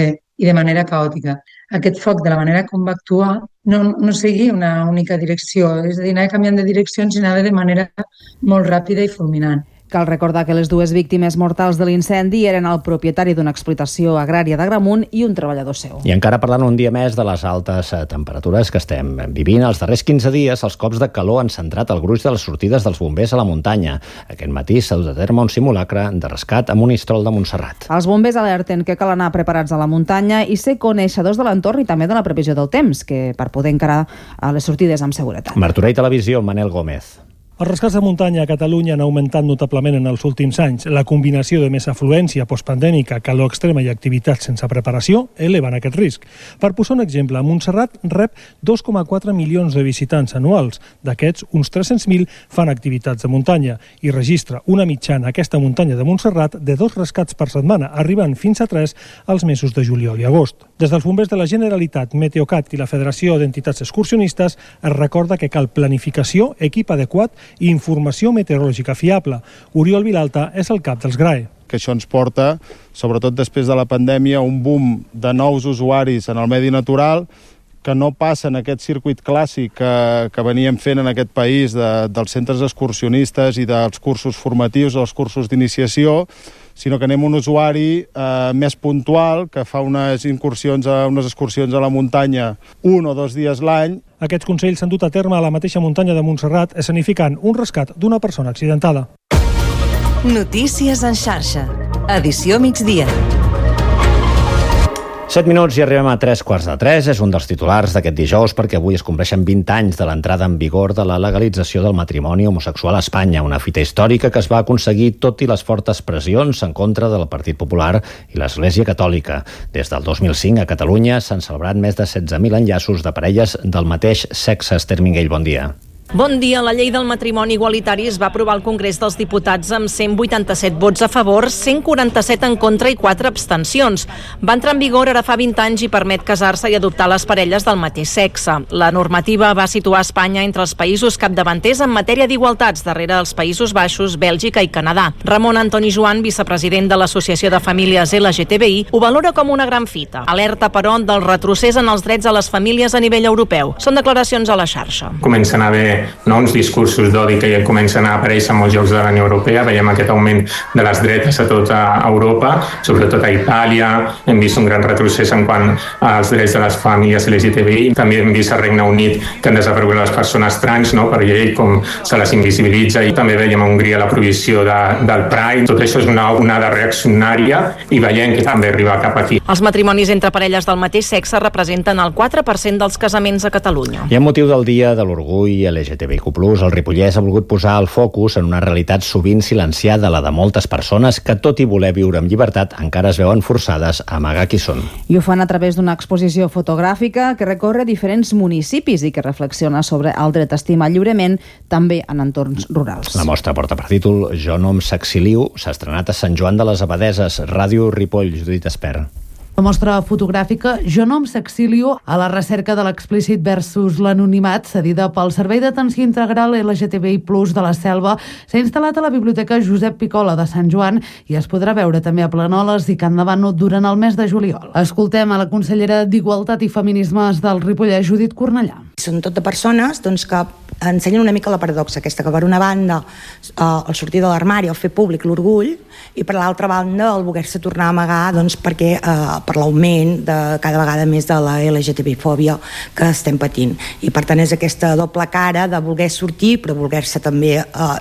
i de manera caòtica. Aquest foc, de la manera com va actuar, no seguia una única direcció, és a dir, anava canviant de direccions i anava de manera molt ràpida i fulminant. Cal recordar que les dues víctimes mortals de l'incendi eren el propietari d'una explotació agrària d'Agramunt i un treballador seu. I encara parlant un dia més de les altes temperatures que estem vivint, els darrers 15 dies els cops de calor han centrat el gruix de les sortides dels bombers a la muntanya. Aquest matí s'ha dut a terme un simulacre de rescat a Monistrol de Montserrat. Els bombers alerten que cal anar preparats a la muntanya i ser coneixedors de l'entorn i també de la previsió del temps, per poder encarar les sortides amb seguretat. Martorell Televisió, Manel Gómez. Els rescats de muntanya a Catalunya han augmentat notablement en els últims anys. La combinació de més afluència postpandèmica, calor extrema i activitat sense preparació eleven aquest risc. Per posar un exemple, Montserrat rep 2,4 milions de visitants anuals. D'aquests, uns 300.000 fan activitats de muntanya i registra una mitjana aquesta muntanya de Montserrat de 2 rescats per setmana, arribant fins a 3 als mesos de juliol i agost. Des dels bombers de la Generalitat, Meteocat i la Federació d'Entitats Excursionistes es recorda que cal planificació, equip adequat i informació meteorològica fiable. Oriol Vilalta és el cap dels GRAE. Que això ens porta, sobretot després de la pandèmia, un boom de nous usuaris en el medi natural que no passen aquest circuit clàssic que veníem fent en aquest país dels centres excursionistes i dels cursos formatius o els cursos d'iniciació, sinó que anem un usuari més puntual, que fa unes excursions a la muntanya 1 o 2 dies l'any. Aquests consells s'han dut a terme a la mateixa muntanya de Montserrat, escenificant un rescat d'una persona accidentada. Notícies en xarxa. Edició migdia. 7 minuts i arribem a 3:15. És un dels titulars d'aquest dijous perquè avui es compleixen 20 anys de l'entrada en vigor de la legalització del matrimoni homosexual a Espanya, una fita històrica que es va aconseguir tot i les fortes pressions en contra del Partit Popular i l'Església Catòlica. Des del 2005 a Catalunya s'han celebrat més de 16.000 enllaços de parelles del mateix sexe. Esther Minguell, bon dia. Bon dia. La llei del matrimoni igualitari es va aprovar al Congrés dels Diputats amb 187 vots a favor, 147 en contra i 4 abstencions. Va entrar en vigor ara fa 20 anys i permet casar-se i adoptar les parelles del mateix sexe. La normativa va situar Espanya entre els països capdavanters en matèria d'igualtats, darrere dels Països Baixos, Bèlgica i Canadà. Ramon Antoni Joan, vicepresident de l'Associació de Famílies LGTBI, ho valora com una gran fita. Alerta, però, del retrocés en els drets a les famílies a nivell europeu. Són declaracions a la xarxa. Comencen a haver uns discursos d'odi que ja comencen a aparèixer en molts llocs de la Unió Europea. Veiem aquest augment de les dretes a tota Europa, sobretot a Itàlia. Hem vist un gran retrocés en quant als drets de les famílies LGTBI. També hem vist al Regne Unit que han desaparegut les persones trans, no?, per llei, com se les invisibilitza. I també veiem a Hongria la prohibició del Pride. Tot això és una onada reaccionària i veiem que també arriba cap aquí. Els matrimonis entre parelles del mateix sexe representen el 4% dels casaments a Catalunya. I amb motiu del Dia de l'Orgull LGTBIQ+, el Ripollès ha volgut posar el focus en una realitat sovint silenciada, la de moltes persones que, tot i voler viure amb llibertat, encara es veuen forçades a amagar qui són. I ho fan a través d'una exposició fotogràfica que recorre diferents municipis i que reflexiona sobre el dret a estimar lliurement, també en entorns rurals. La mostra porta per títol Jo no em s'exiliu, s'ha estrenat a Sant Joan de les Abadeses. Ràdio Ripoll, Judit Espert. La mostra fotogràfica Jo no em s'exilio a la recerca de l'explícit versus l'anonimat, cedida pel Servei d'Atenció Integral LGTBI+ de la Selva, s'ha instal·lat a la Biblioteca Josep Picola de Sant Joan i es podrà veure també a Planoles i Can Davano durant el mes de juliol. Escoltem a la consellera d'Igualtat i Feminismes del Ripollès, Judit Cornellà. Són tot de persones que ensenyen una mica la paradoxa aquesta, que per una banda el sortir de l'armari, el fer públic l'orgull, i per l'altra banda el voler-se tornar a amagar perquè per l'augment de cada vegada més de la LGTBI-fòbia que estem patint. I per tant és aquesta doble cara de voler sortir però voler-se també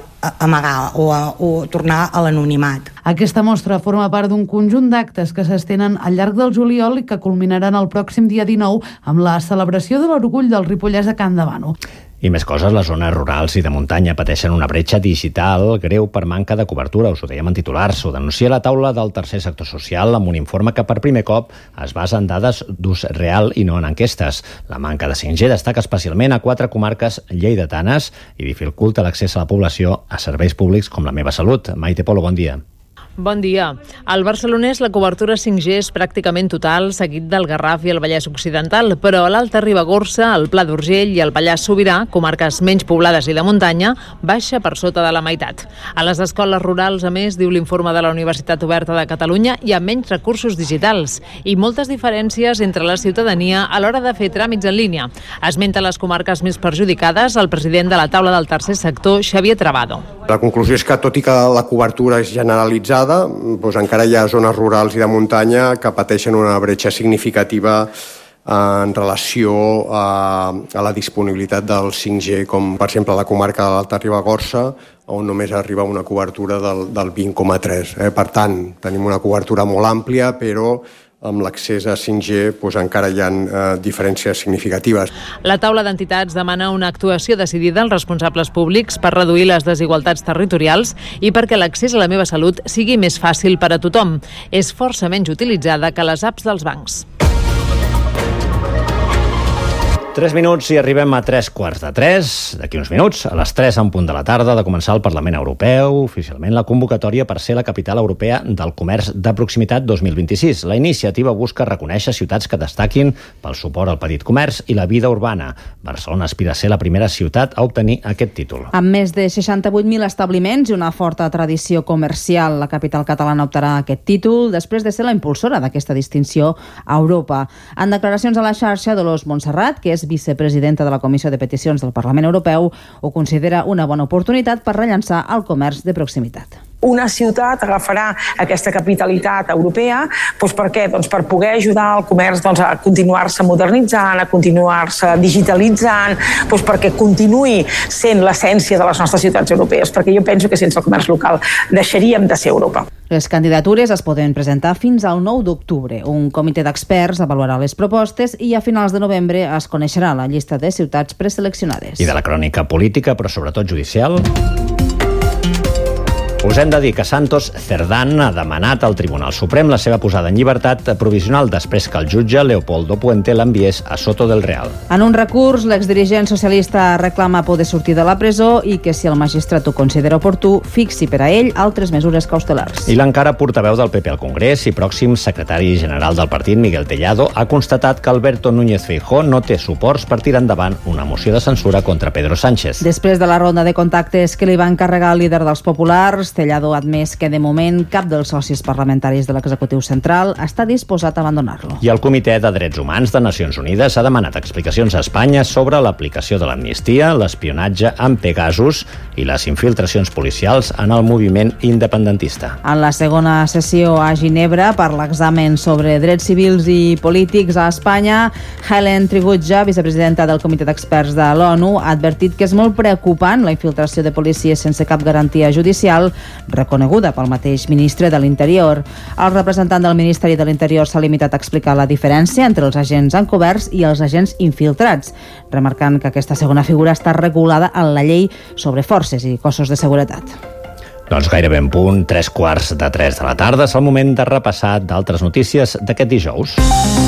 amagar o tornar a l'anonimat. Aquesta mostra forma part d'un conjunt d'actes que s'estenen al llarg del juliol i que culminaran el pròxim dia 19 amb la celebració de l'orgull del Ripollès a Can Davano. I més coses, les zones rurals i de muntanya pateixen una bretxa digital greu per manca de cobertura, us ho dèiem en titulars. Ho denuncia la taula del tercer sector social amb un informe que per primer cop es basa en dades d'ús real i no en enquestes. La manca de 5G destaca especialment a 4 comarques lleidatanes i dificulta l'accés a la població a serveis públics com la Meva Salut. Maite Polo, bon dia. Bon dia. Al barcelonès la cobertura 5G és pràcticament total, seguit del Garraf i el Vallès Occidental, però a l'Alta Ribagorça, el Pla d'Urgell i el Pallars Sobirà, comarques menys poblades i de muntanya, baixa per sota de la meitat. A les escoles rurals, a més, diu l'informe de la Universitat Oberta de Catalunya, hi ha menys recursos digitals i moltes diferències entre la ciutadania a l'hora de fer tràmits en línia. Esmenta les comarques més perjudicades el president de la taula del tercer sector, Xavier Trabado. La conclusió és que, tot i que la cobertura és generalitzada, doncs encara hi ha zones rurals i de muntanya que pateixen una bretxa significativa en relació a la disponibilitat del 5G, com per exemple la comarca de l'Alta Ribagorça, on només arriba una cobertura del 20,3. Per tant, tenim una cobertura molt àmplia, però amb l'accés a 5G encara hi ha diferències significatives. La taula d'entitats demana una actuació decidida als responsables públics per reduir les desigualtats territorials i perquè l'accés a la Meva Salut sigui més fàcil per a tothom. És força menys utilitzada que les apps dels bancs. 3 minuts i arribem a 3:15. D'aquí uns minuts, a les 3 en punt de la tarda, de començar el Parlament Europeu, oficialment la convocatòria per ser la capital europea del comerç de proximitat 2026. La iniciativa busca reconèixer ciutats que destaquin pel suport al petit comerç i la vida urbana. Barcelona aspira a ser la primera ciutat a obtenir aquest títol. Amb més de 68.000 establiments i una forta tradició comercial, la capital catalana optarà a aquest títol després de ser la impulsora d'aquesta distinció a Europa. En declaracions a la xarxa, Dolors Montserrat, que és vicepresidenta de la Comissió de Peticions del Parlament Europeu, ho considera una bona oportunitat per rellançar el comerç de proximitat. Una ciutat agafarà aquesta capitalitat europea per què? Per poder ajudar el comerç a continuar-se modernitzant, a continuar-se digitalitzant, perquè continuï sent l'essència de les nostres ciutats europees, perquè jo penso que sense el comerç local deixaríem de ser Europa. Les candidatures es poden presentar fins al 9 d'octubre. Un comitè d'experts avaluarà les propostes i a finals de novembre es coneixerà la llista de ciutats preseleccionades. I de la crònica política, però sobretot judicial, us hem de dir que Santos Cerdán ha demanat al Tribunal Suprem la seva posada en llibertat provisional després que el jutge Leopoldo Puente l'enviés a Soto del Real. En un recurs, l'exdirigent socialista reclama poder sortir de la presó i que, si el magistrat ho considera oportú, fixi per a ell altres mesures cautelars. I l'encara portaveu del PP al Congrés i pròxim secretari general del partit, Miguel Tellado, ha constatat que Alberto Núñez Feijóo no té suports per tirar endavant una moció de censura contra Pedro Sánchez. Després de la ronda de contactes que li va encarregar el líder dels populars, Tellado ha admès que de moment cap dels socis parlamentaris de l'executiu central està disposat a abandonar-lo. I el Comitè de Drets Humans de Nacions Unides ha demanat explicacions a Espanya sobre l'aplicació de l'amnistia, l'espionatge amb Pegasus i les infiltracions policials en el moviment independentista. En la segona sessió a Ginebra per l'examen sobre drets civils i polítics a Espanya, Helen Trigutja, vicepresidenta del Comitè d'Experts de l'ONU, ha advertit que és molt preocupant la infiltració de policies sense cap garantia judicial, reconeguda pel mateix ministre de l'Interior. El representant del Ministeri de l'Interior s'ha limitat a explicar la diferència entre els agents encoberts i els agents infiltrats, remarcant que aquesta segona figura està regulada en la llei sobre forces i cossos de seguretat. Doncs gairebé en punt, 3:45 de la tarda, és el moment de repassar d'altres notícies d'aquest dijous.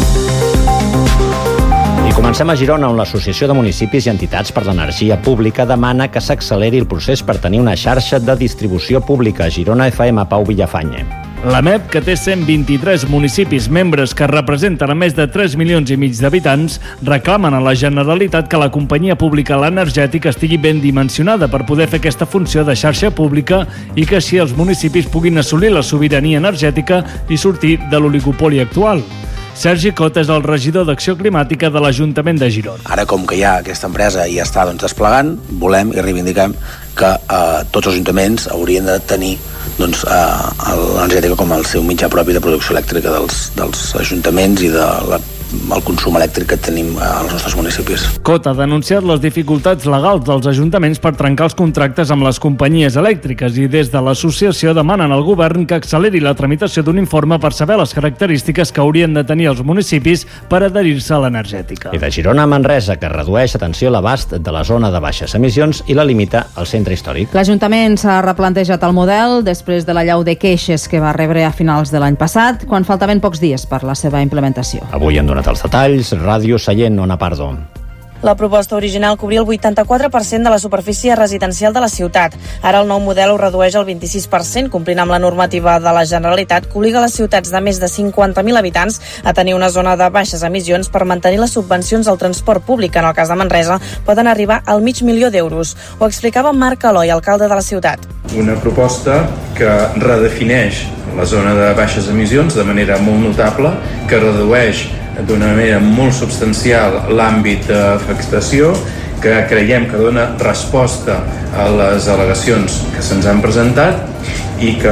I comencem a Girona, on l'Associació de Municipis i Entitats per l'Energia Pública demana que s'acceleri el procés per tenir una xarxa de distribució pública. Girona FM, Pau Villafany. La MEP, que té 123 municipis membres que representen a més de 3 milions i mig d'habitants, reclamen a la Generalitat que la companyia pública l'energètica estigui ben dimensionada per poder fer aquesta funció de xarxa pública i que així els municipis puguin assolir la sobirania energètica i sortir de l'oligopoli actual. Sergi Cot és el regidor d'Acció Climàtica de l'Ajuntament de Girona. Ara, com que ja aquesta empresa ja està desplegant, volem i reivindiquem que tots els ajuntaments haurien de tenir l'energètica com el seu mitjà propi de producció elèctrica dels ajuntaments i el consum elèctric que tenim als nostres municipis. Cot ha denunciat les dificultats legals dels ajuntaments per trencar els contractes amb les companyies elèctriques i des de l'associació demanen al govern que acceleri la tramitació d'un informe per saber les característiques que haurien de tenir els municipis per adherir-se a l'energètica. I de Girona a Manresa, que redueix, atenció, l'abast de la zona de baixes emissions i la limita al centre històric. L'Ajuntament s'ha replantejat el model després de l'allau de queixes que va rebre a finals de l'any passat, quan faltaven pocs dies per la seva implementació. Avui hem donat els detalls. Ràdio Sallent, Ona Pardo. La proposta original cobria el 84% de la superfície residencial de la ciutat. Ara el nou model ho redueix al 26%, complint amb la normativa de la Generalitat que obliga les ciutats de més de 50.000 habitants a tenir una zona de baixes emissions per mantenir les subvencions al transport públic. En el cas de Manresa poden arribar al $500.000 d'euros. Ho explicava Marc Eloi, alcalde de la ciutat. Una proposta que redefineix la zona de baixes emissions de manera molt notable, que redueix d'una manera molt substancial l'àmbit d'afectació, que creiem que dona resposta a les al·legacions que se'ns han presentat i que,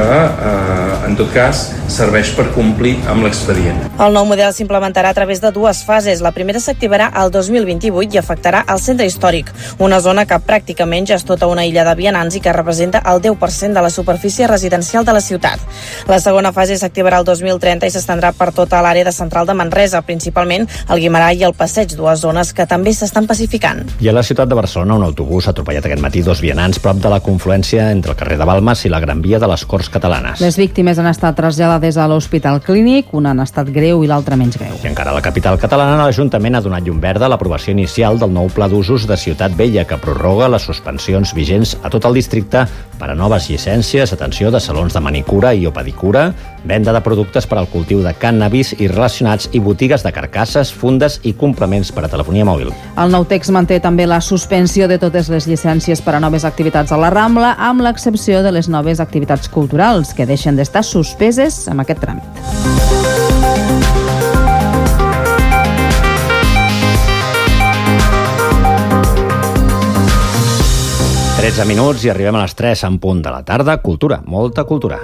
en tot cas, serveix per complir amb l'expedient. El nou model s'implementarà a través de dues fases. La primera s'activarà al 2028 i afectarà el centre històric, una zona que pràcticament ja és tota una illa de vianants i que representa el 10% de la superfície residencial de la ciutat. La segona fase s'activarà el 2030 i s'estendrà per tota l'àrea de central de Manresa, principalment el Guimarà i el Passeig, dues zones que també s'estan pacificant. I a la ciutat de Barcelona, un autobús ha atropellat aquest matí dos vianants prop de la confluència entre el carrer de Balmes i la Gran Via de les Corts Catalanes. Les víctimes han estat traslladades a l'Hospital Clínic, una en estat greu i l'altra menys greu. I encara a la capital catalana, l'Ajuntament ha donat llum verda a l'aprovació inicial del nou pla d'usos de Ciutat Vella, que prorroga les suspensions vigents a tot el districte per a noves llicències, atenció, de salons de manicura i o pedicura, venda de productes per al cultiu de cànnabis i relacionats i botigues de carcasses, fundes i complements per a telefonia mòbil. El nou text manté també la suspensió de totes les llicències per a noves activitats a la Rambla, amb l'excepció de les noves activitats culturals, que deixen d'estar suspeses amb aquest tràmit. Tretze minuts i arribem a les 3 en punt de la tarda. Cultura, molta cultura.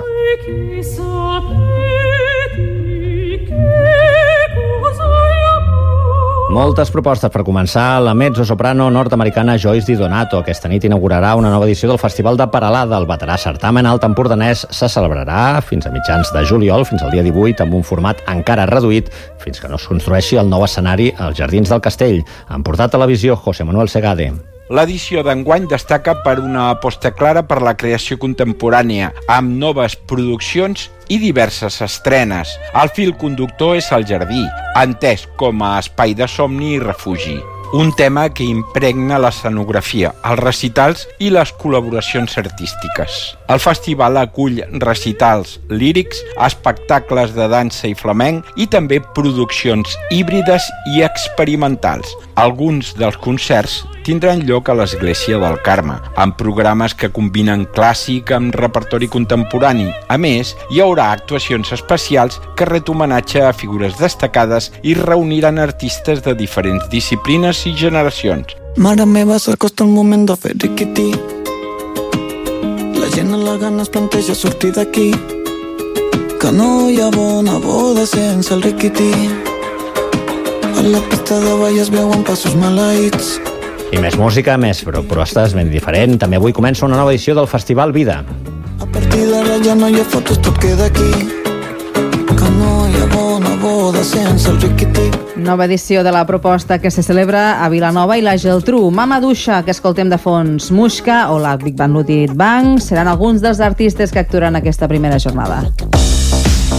Moltes propostes per començar. La mezzosoprano nord-americana Joyce Di Donato aquesta nit inaugurarà una nova edició del Festival de Peralada. El veterà certamen alt empordanès se celebrarà fins a mitjans de juliol, fins al dia 18, amb un format encara reduït, fins que no es construeixi el nou escenari als Jardins del Castell. En Portat Televisió, José Manuel Segade. L'edició d'enguany destaca per una aposta clara per la creació contemporània, amb noves produccions i diverses estrenes. El fil conductor és el jardí, entès com a espai de somni i refugi. Un tema que impregna l'escenografia, els recitals i les col·laboracions artístiques. El festival acull recitals lírics, espectacles de dansa i flamenc i també produccions híbrides i experimentals. Alguns dels concerts tindran lloc a l'Església del Carme, amb programes que combinen clàssic amb repertori contemporani. A més, hi haurà actuacions especials que ret homenatge a figures destacades i reuniran artistes de diferents disciplines i generacions. Mare meva, s'acosta el moment de fer riquití. La gent a la gana es planteja sortir d'aquí, que no hi ha bona boda sense el riquití. A la pista de ball es veuen passos maleïts. I més música, més propostes, ben diferent. També avui comença una nova edició del Festival Vida. A partir d'ara ja no hi ha fotos, tot queda aquí, que no hi ha bona boda sense el riquití. Nova edició de la proposta que se celebra a Vilanova i la Geltrú. Mama Duixa, que escoltem de fons, Muixca o la Big Band Ludwig Bang seran alguns dels artistes que actuaran aquesta primera jornada.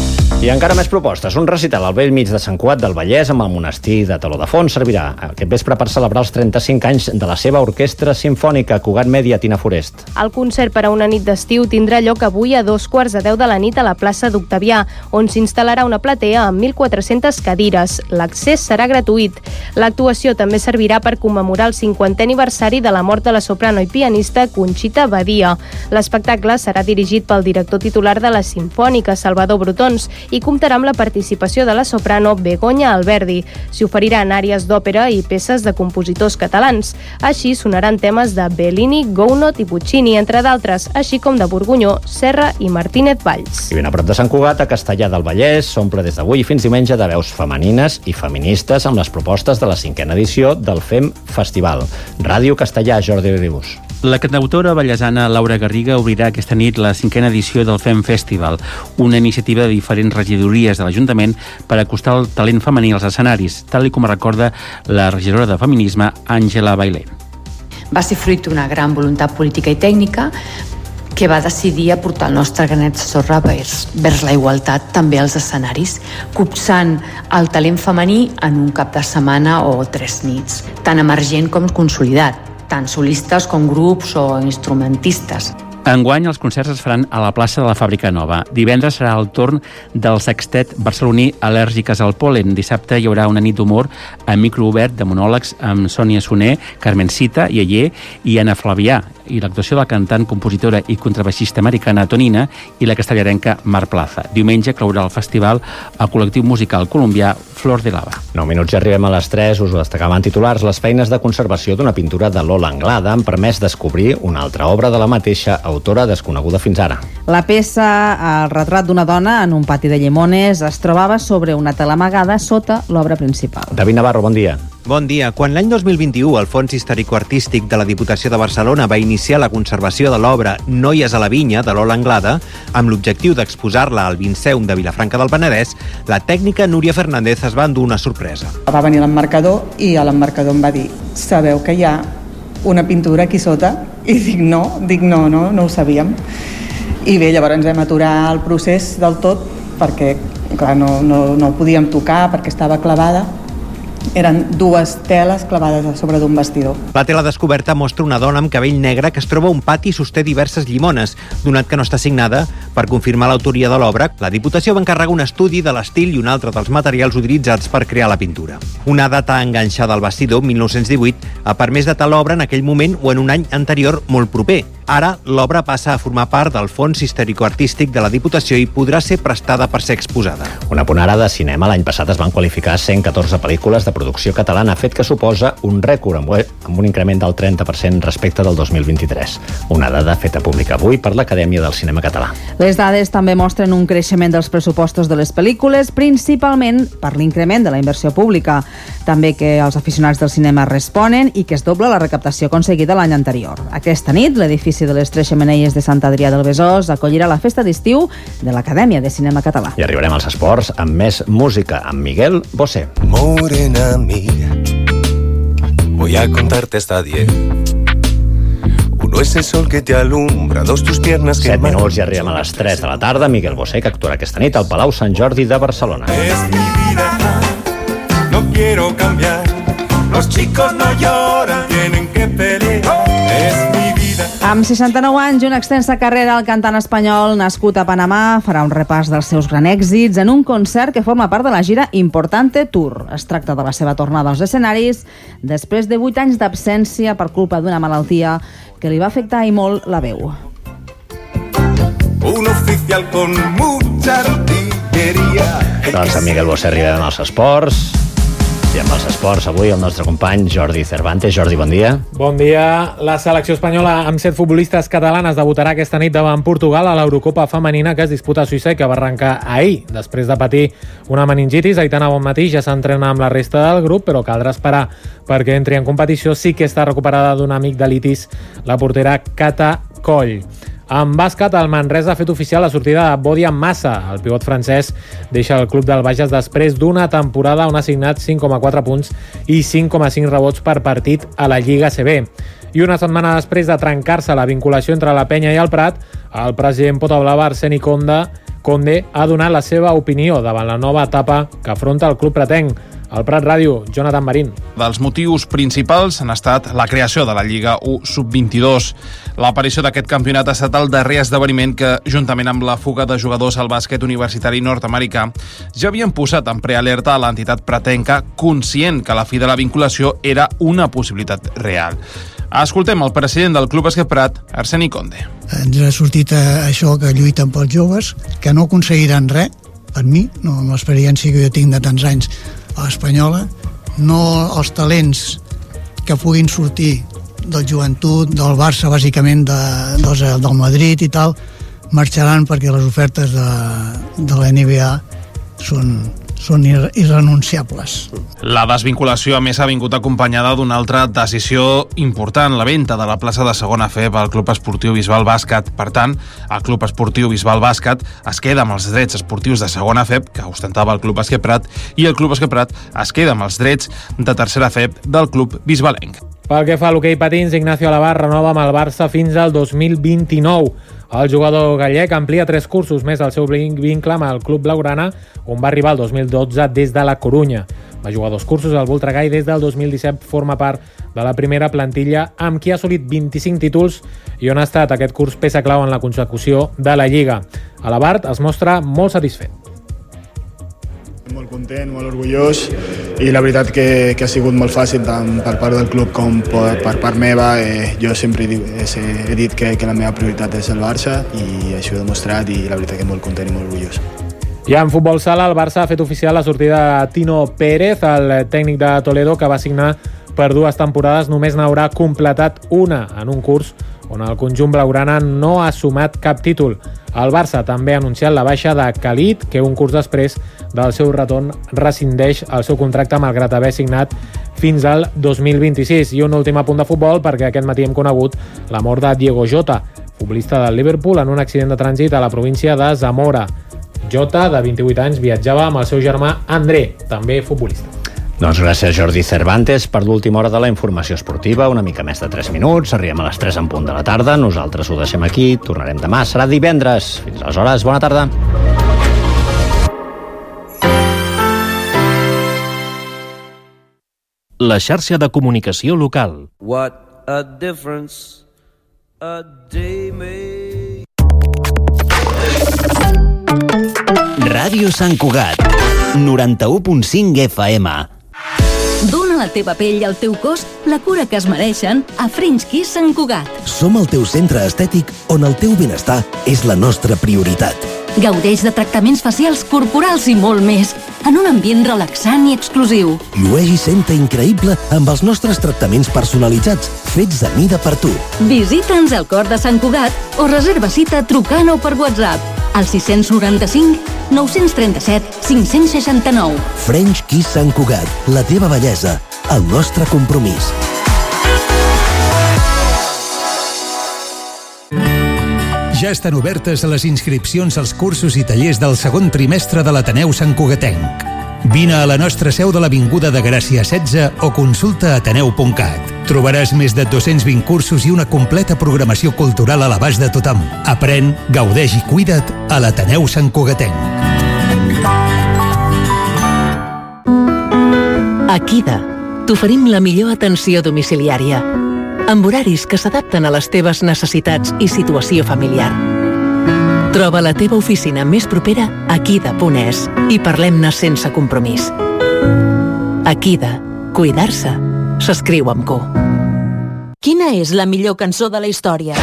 I encara més propostes. Un recital al bell mig de Sant Cugat del Vallès amb el monestir de Taló de Fons servirà aquest vespre per celebrar els 35 anys de la seva orquestra simfònica Cugat Media Tina Forest. El concert per a una nit d'estiu tindrà lloc avui a 2:15 de la nit a la plaça d'Octavià, on s'instal·larà una platea amb 1.400 cadires. L'accés serà gratuït. L'actuació també servirà per commemorar el 50è aniversari de la mort de la soprano i pianista Conxita Badia. L'espectacle serà dirigit pel director titular de la Simfònica, Salvador Brotons, i comptarà amb la participació de la soprano Begoña Alberdi. S'hi oferiran àries d'òpera i peces de compositors catalans. Així sonaran temes de Bellini, Gounod i Puccini, entre d'altres, així com de Borgunyó, Serra i Martínez Valls. I ben a prop de Sant Cugat, a Castellar del Vallès, s'omple des d'avui fins diumenge de veus femenines i feministes amb les propostes de la 5a edició del FEM Festival. Ràdio Castellar, Jordi Ribus. La cantautora ballesana Laura Garriga obrirà aquesta nit la 5a edició del FEM Festival, una iniciativa de diferents regidories de l'Ajuntament per acostar el talent femení als escenaris, tal com recorda la regidora de Feminisme, Àngela Bailé. Va ser fruit d'una gran voluntat política i tècnica que va decidir aportar el nostre granet de sorra vers la igualtat també als escenaris, copsant el talent femení en un cap de setmana o 3 nits, tant emergent com consolidat, tant solistes com grups o instrumentistes. Enguany els concerts es faran a la plaça de la Fàbrica Nova. Divendres serà el torn del sextet barceloní Al·lèrgiques al pol·len. Dissabte hi haurà una nit d'humor a micro obert de monòlegs amb Sònia Soner, Carmencita, Iaier i Anna Flavià, i l'actuació de la cantant, compositora i contrabaixista americana Tonina i la castellarenca Mar Plaza. Diumenge claurà el festival el col·lectiu musical colombià Flor de Lava. 9 minuts i arribem a les 3. Us ho destacaven titulars. Les feines de conservació d'una pintura de Lola Anglada han permès descobrir una altra obra de la mateixa autora desconeguda fins ara. La peça, el retrat d'una dona en un pati de Llemones, es trobava sobre una tela amagada sota l'obra principal. David Navarro, bon dia. Bon dia. Quan l'any 2021 el Fons Històrico-Artístic de la Diputació de Barcelona va iniciar la conservació de l'obra Noies a la vinya, de Lola Anglada, amb l'objectiu d'exposar-la al Vinceum de Vilafranca del Penedès, la tècnica Núria Fernández es va endur una sorpresa. Va venir l'emmarcador i l'emmarcador em va dir: sabeu que hi ha una pintura aquí sota? I dic no ho sabíem. I bé, llavors vam aturar el procés del tot perquè, clar, no ho podíem tocar perquè estava clavada. Eren 2 teles clavades a sobre d'un vestidor. La tela descoberta mostra una dona amb cabell negre que es troba a un pati i sosté diverses llimones. Donat que no està signada, per confirmar l'autoria de l'obra, la Diputació va encarregar un estudi de l'estil i un altre dels materials utilitzats per crear la pintura. Una data enganxada al vestidor, 1918, ha permès datar l'obra en aquell moment o en un any anterior molt proper. Ara, l'obra passa a formar part del Fons Històrico-Artístic de la Diputació i podrà ser prestada per ser exposada. Una ponara de cinema. L'any passat es van qualificar 114 pel·lícules de producció catalana, fet que suposa un rècord amb un increment del 30% respecte del 2023. Una dada feta pública avui per l'Acadèmia del Cinema Català. Les dades també mostren un creixement dels pressupostos de les pel·lícules, principalment per l'increment de la inversió pública. També que els aficionats del cinema responen i que es dobla la recaptació aconseguida l'any anterior. Aquesta nit, l'edifici de les 3 Xemeneies de Sant Adrià del Besòs acollirà la festa d'estiu de l'Acadèmia de Cinema Català. I arribarem als esports amb més música, amb Miguel Bosé. Morena mía, voy a contarte hasta 10. Uno es el sol que te alumbra, 2 tus piernas que... 7 minuts i arribem a les 3 de la tarda. Miguel Bosé, que actuarà aquesta nit al Palau Sant Jordi de Barcelona. Es mi vida, no quiero cambiar. Los chicos no lloran, tienen que pelear. Es mi vida. Amb 69 anys i una extensa carrera, el cantant espanyol nascut a Panamà farà un repàs dels seus grans èxits en un concert que forma part de la gira Importante Tour. Es tracta de la seva tornada als escenaris després de 8 anys d'absència per culpa d'una malaltia que li va afectar i molt la veu. Un oficial con mucha artillería. Doncs amb Miguel Bosé arribem als esports. I amb els esports avui el nostre company Jordi Cervantes. Jordi, bon dia. Bon dia. La selecció espanyola amb 7 futbolistes catalanes debutarà aquesta nit davant Portugal a l'Eurocopa femenina que es disputa a Suïssa i que va arrencar ahir. Després de patir una meningitis, Aitana Bonmatí ja s'entrena amb la resta del grup, però caldrà esperar perquè entri en competició. Sí que està recuperada d'un amic de litis, la portera Cata Coll. En bàsquet, el Manresa ha fet oficial la sortida de Bodian Massa. El pivot francès deixa el club del Bages després d'una temporada on ha signat 5,4 punts i 5,5 rebots per partit a la Lliga ACB. I una setmana després de trencar-se la vinculació entre la Penya i el Prat, el president potablava Arseni Conda Conde ha donat la seva opinió davant la nova etapa que afronta el club pretenc. Al Prat Ràdio, Jonathan Marín. Dels motius principals han estat la creació de la Lliga U Sub-22. L'aparició d'aquest campionat ha estat el darrer esdeveniment que, juntament amb la fuga de jugadors al bàsquet universitari nord-americà, ja havien posat en prealerta a l'entitat pretenca, conscient que la fi de la vinculació era una possibilitat real. Escoltem el president del Club Bàsquet Prat, Arseni Conde. Ens ha sortit això que lluiten pels joves, que no aconseguiran res, per mi, no, amb l'experiència que jo tinc de tants anys a l'Espanyola, no els talents que puguin sortir del joventut, del Barça, bàsicament del Madrid i tal, marxaran perquè les ofertes de la NBA són irrenunciables. La desvinculació, a més, ha vingut acompanyada d'una altra decisió important, la venda de la plaça de segona FEB al Club Esportiu Bisbal Bàsquet. Per tant, el Club Esportiu Bisbal Bàsquet es queda amb els drets esportius de segona FEB, que ostentava el Club Bàsquet Prat, i el Club Bàsquet Prat es queda amb els drets de tercera FEB del Club Bisbalenc. Pel que fa a l'hoquei patins, Ignacio Alabar renova amb el Barça fins al 2029. El jugador gallec amplia 3 cursos més el seu vincle amb el Club Blaugrana, on va arribar el 2012 des de la Corunya. Va jugar 2 cursos al Voltregà i des del 2017 forma part de la primera plantilla, amb qui ha assolit 25 títols i on ha estat aquest curs peça clau en la consecució de la Lliga. Alabart es mostra molt satisfet. Molt content, molt orgullós, i la veritat que ha sigut molt fàcil tant per part del club com per part meva. Jo sempre he dit que la meva prioritat és el Barça i això ho he demostrat, i la veritat que molt content i molt orgullós. I en futbol sala, el Barça ha fet oficial la sortida de Tino Pérez, el tècnic de Toledo, que va signar per 2 temporades. Només n'haurà completat una en un curs on el conjunt blaugrana no ha sumat cap títol. El Barça també ha anunciat la baixa de Khalid, que un curs després del seu retorn rescindeix el seu contracte malgrat haver signat fins al 2026. I un últim apunt de futbol, perquè aquest matí hem conegut la mort de Diego Jota, futbolista del Liverpool, en un accident de trànsit a la província de Zamora. Jota, de 28 anys, viatjava amb el seu germà André, també futbolista. Doncs gràcies, Jordi Cervantes, per l'última hora de la informació esportiva. Una mica més de 3 minuts, arribem a les 3 en punt de la tarda. Nosaltres ho deixem aquí, tornarem demà, serà divendres. Fins aleshores, bona tarda. La xarxa de comunicació local. What a difference a day made. Ràdio Sant Cugat, 91.5 FM. Dóna a la teva pell i al teu cos la cura que es mereixen a French Kiss Sant Cugat. Som el teu centre estètic on el teu benestar és la nostra prioritat. Gaudeix de tractaments facials, corporals i molt més, en un ambient relaxant i exclusiu. Llueix i senta increïble amb els nostres tractaments personalitzats, fets a mida per tu. Visita'ns al cor de Sant Cugat o reserva cita trucant o per WhatsApp al 695 937 569. French Kiss Sant Cugat, la teva bellesa, el nostre compromís. Ja estan obertes les inscripcions als cursos i tallers del segon trimestre de l'Ateneu Sant Cugatenc. Vine a la nostra seu de l'Avinguda de Gràcia 16 o consulta ateneu.cat. Trobaràs més de 220 cursos i una completa programació cultural a l'abast de tothom. Aprèn, gaudeix i cuida't a l'Ateneu Sant Cugatenc. A Kida t'oferim la millor atenció domiciliària, amb horaris que s'adapten a les teves necessitats i situació familiar. Troba la teva oficina més propera a kida.es i parlem-ne sense compromís. Akida. Cuidar-se s'escriu amb Q. Quina és la millor cançó de la història?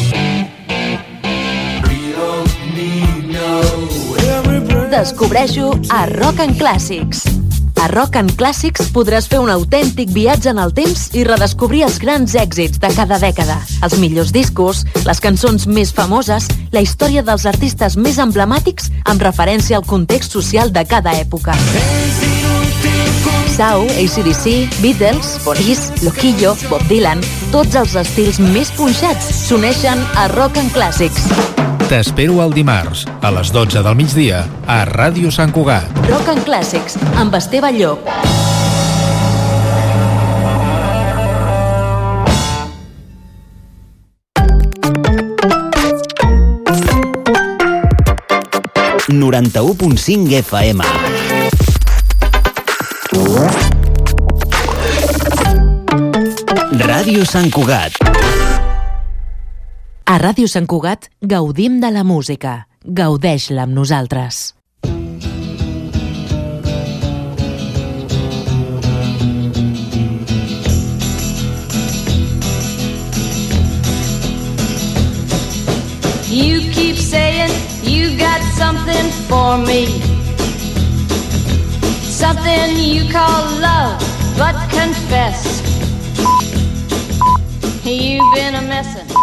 Descobreixo a Rock and Classics. A Rock and Classics podràs fer un autèntic viatge en el temps i redescobrir els grans èxits de cada dècada, els millors discos, les cançons més famoses, la història dels artistes més emblemàtics amb referència al context social de cada època. Sau, AC/DC, Beatles, Boris, Loquillo, Bob Dylan, tots els estils més punxats s'uneixen a Rock and Classics. T'espero el dimarts, a les 12 del migdia, a Ràdio Sant Cugat. Rock and Classics, amb Esteve Llop. 91.5 FM. Ràdio Sant Cugat. A Ràdio Sant Cugat gaudim de la música. Gaudeix-la amb nosaltres. You keep saying you got something for me, something you call love, but confess you've been a messin'.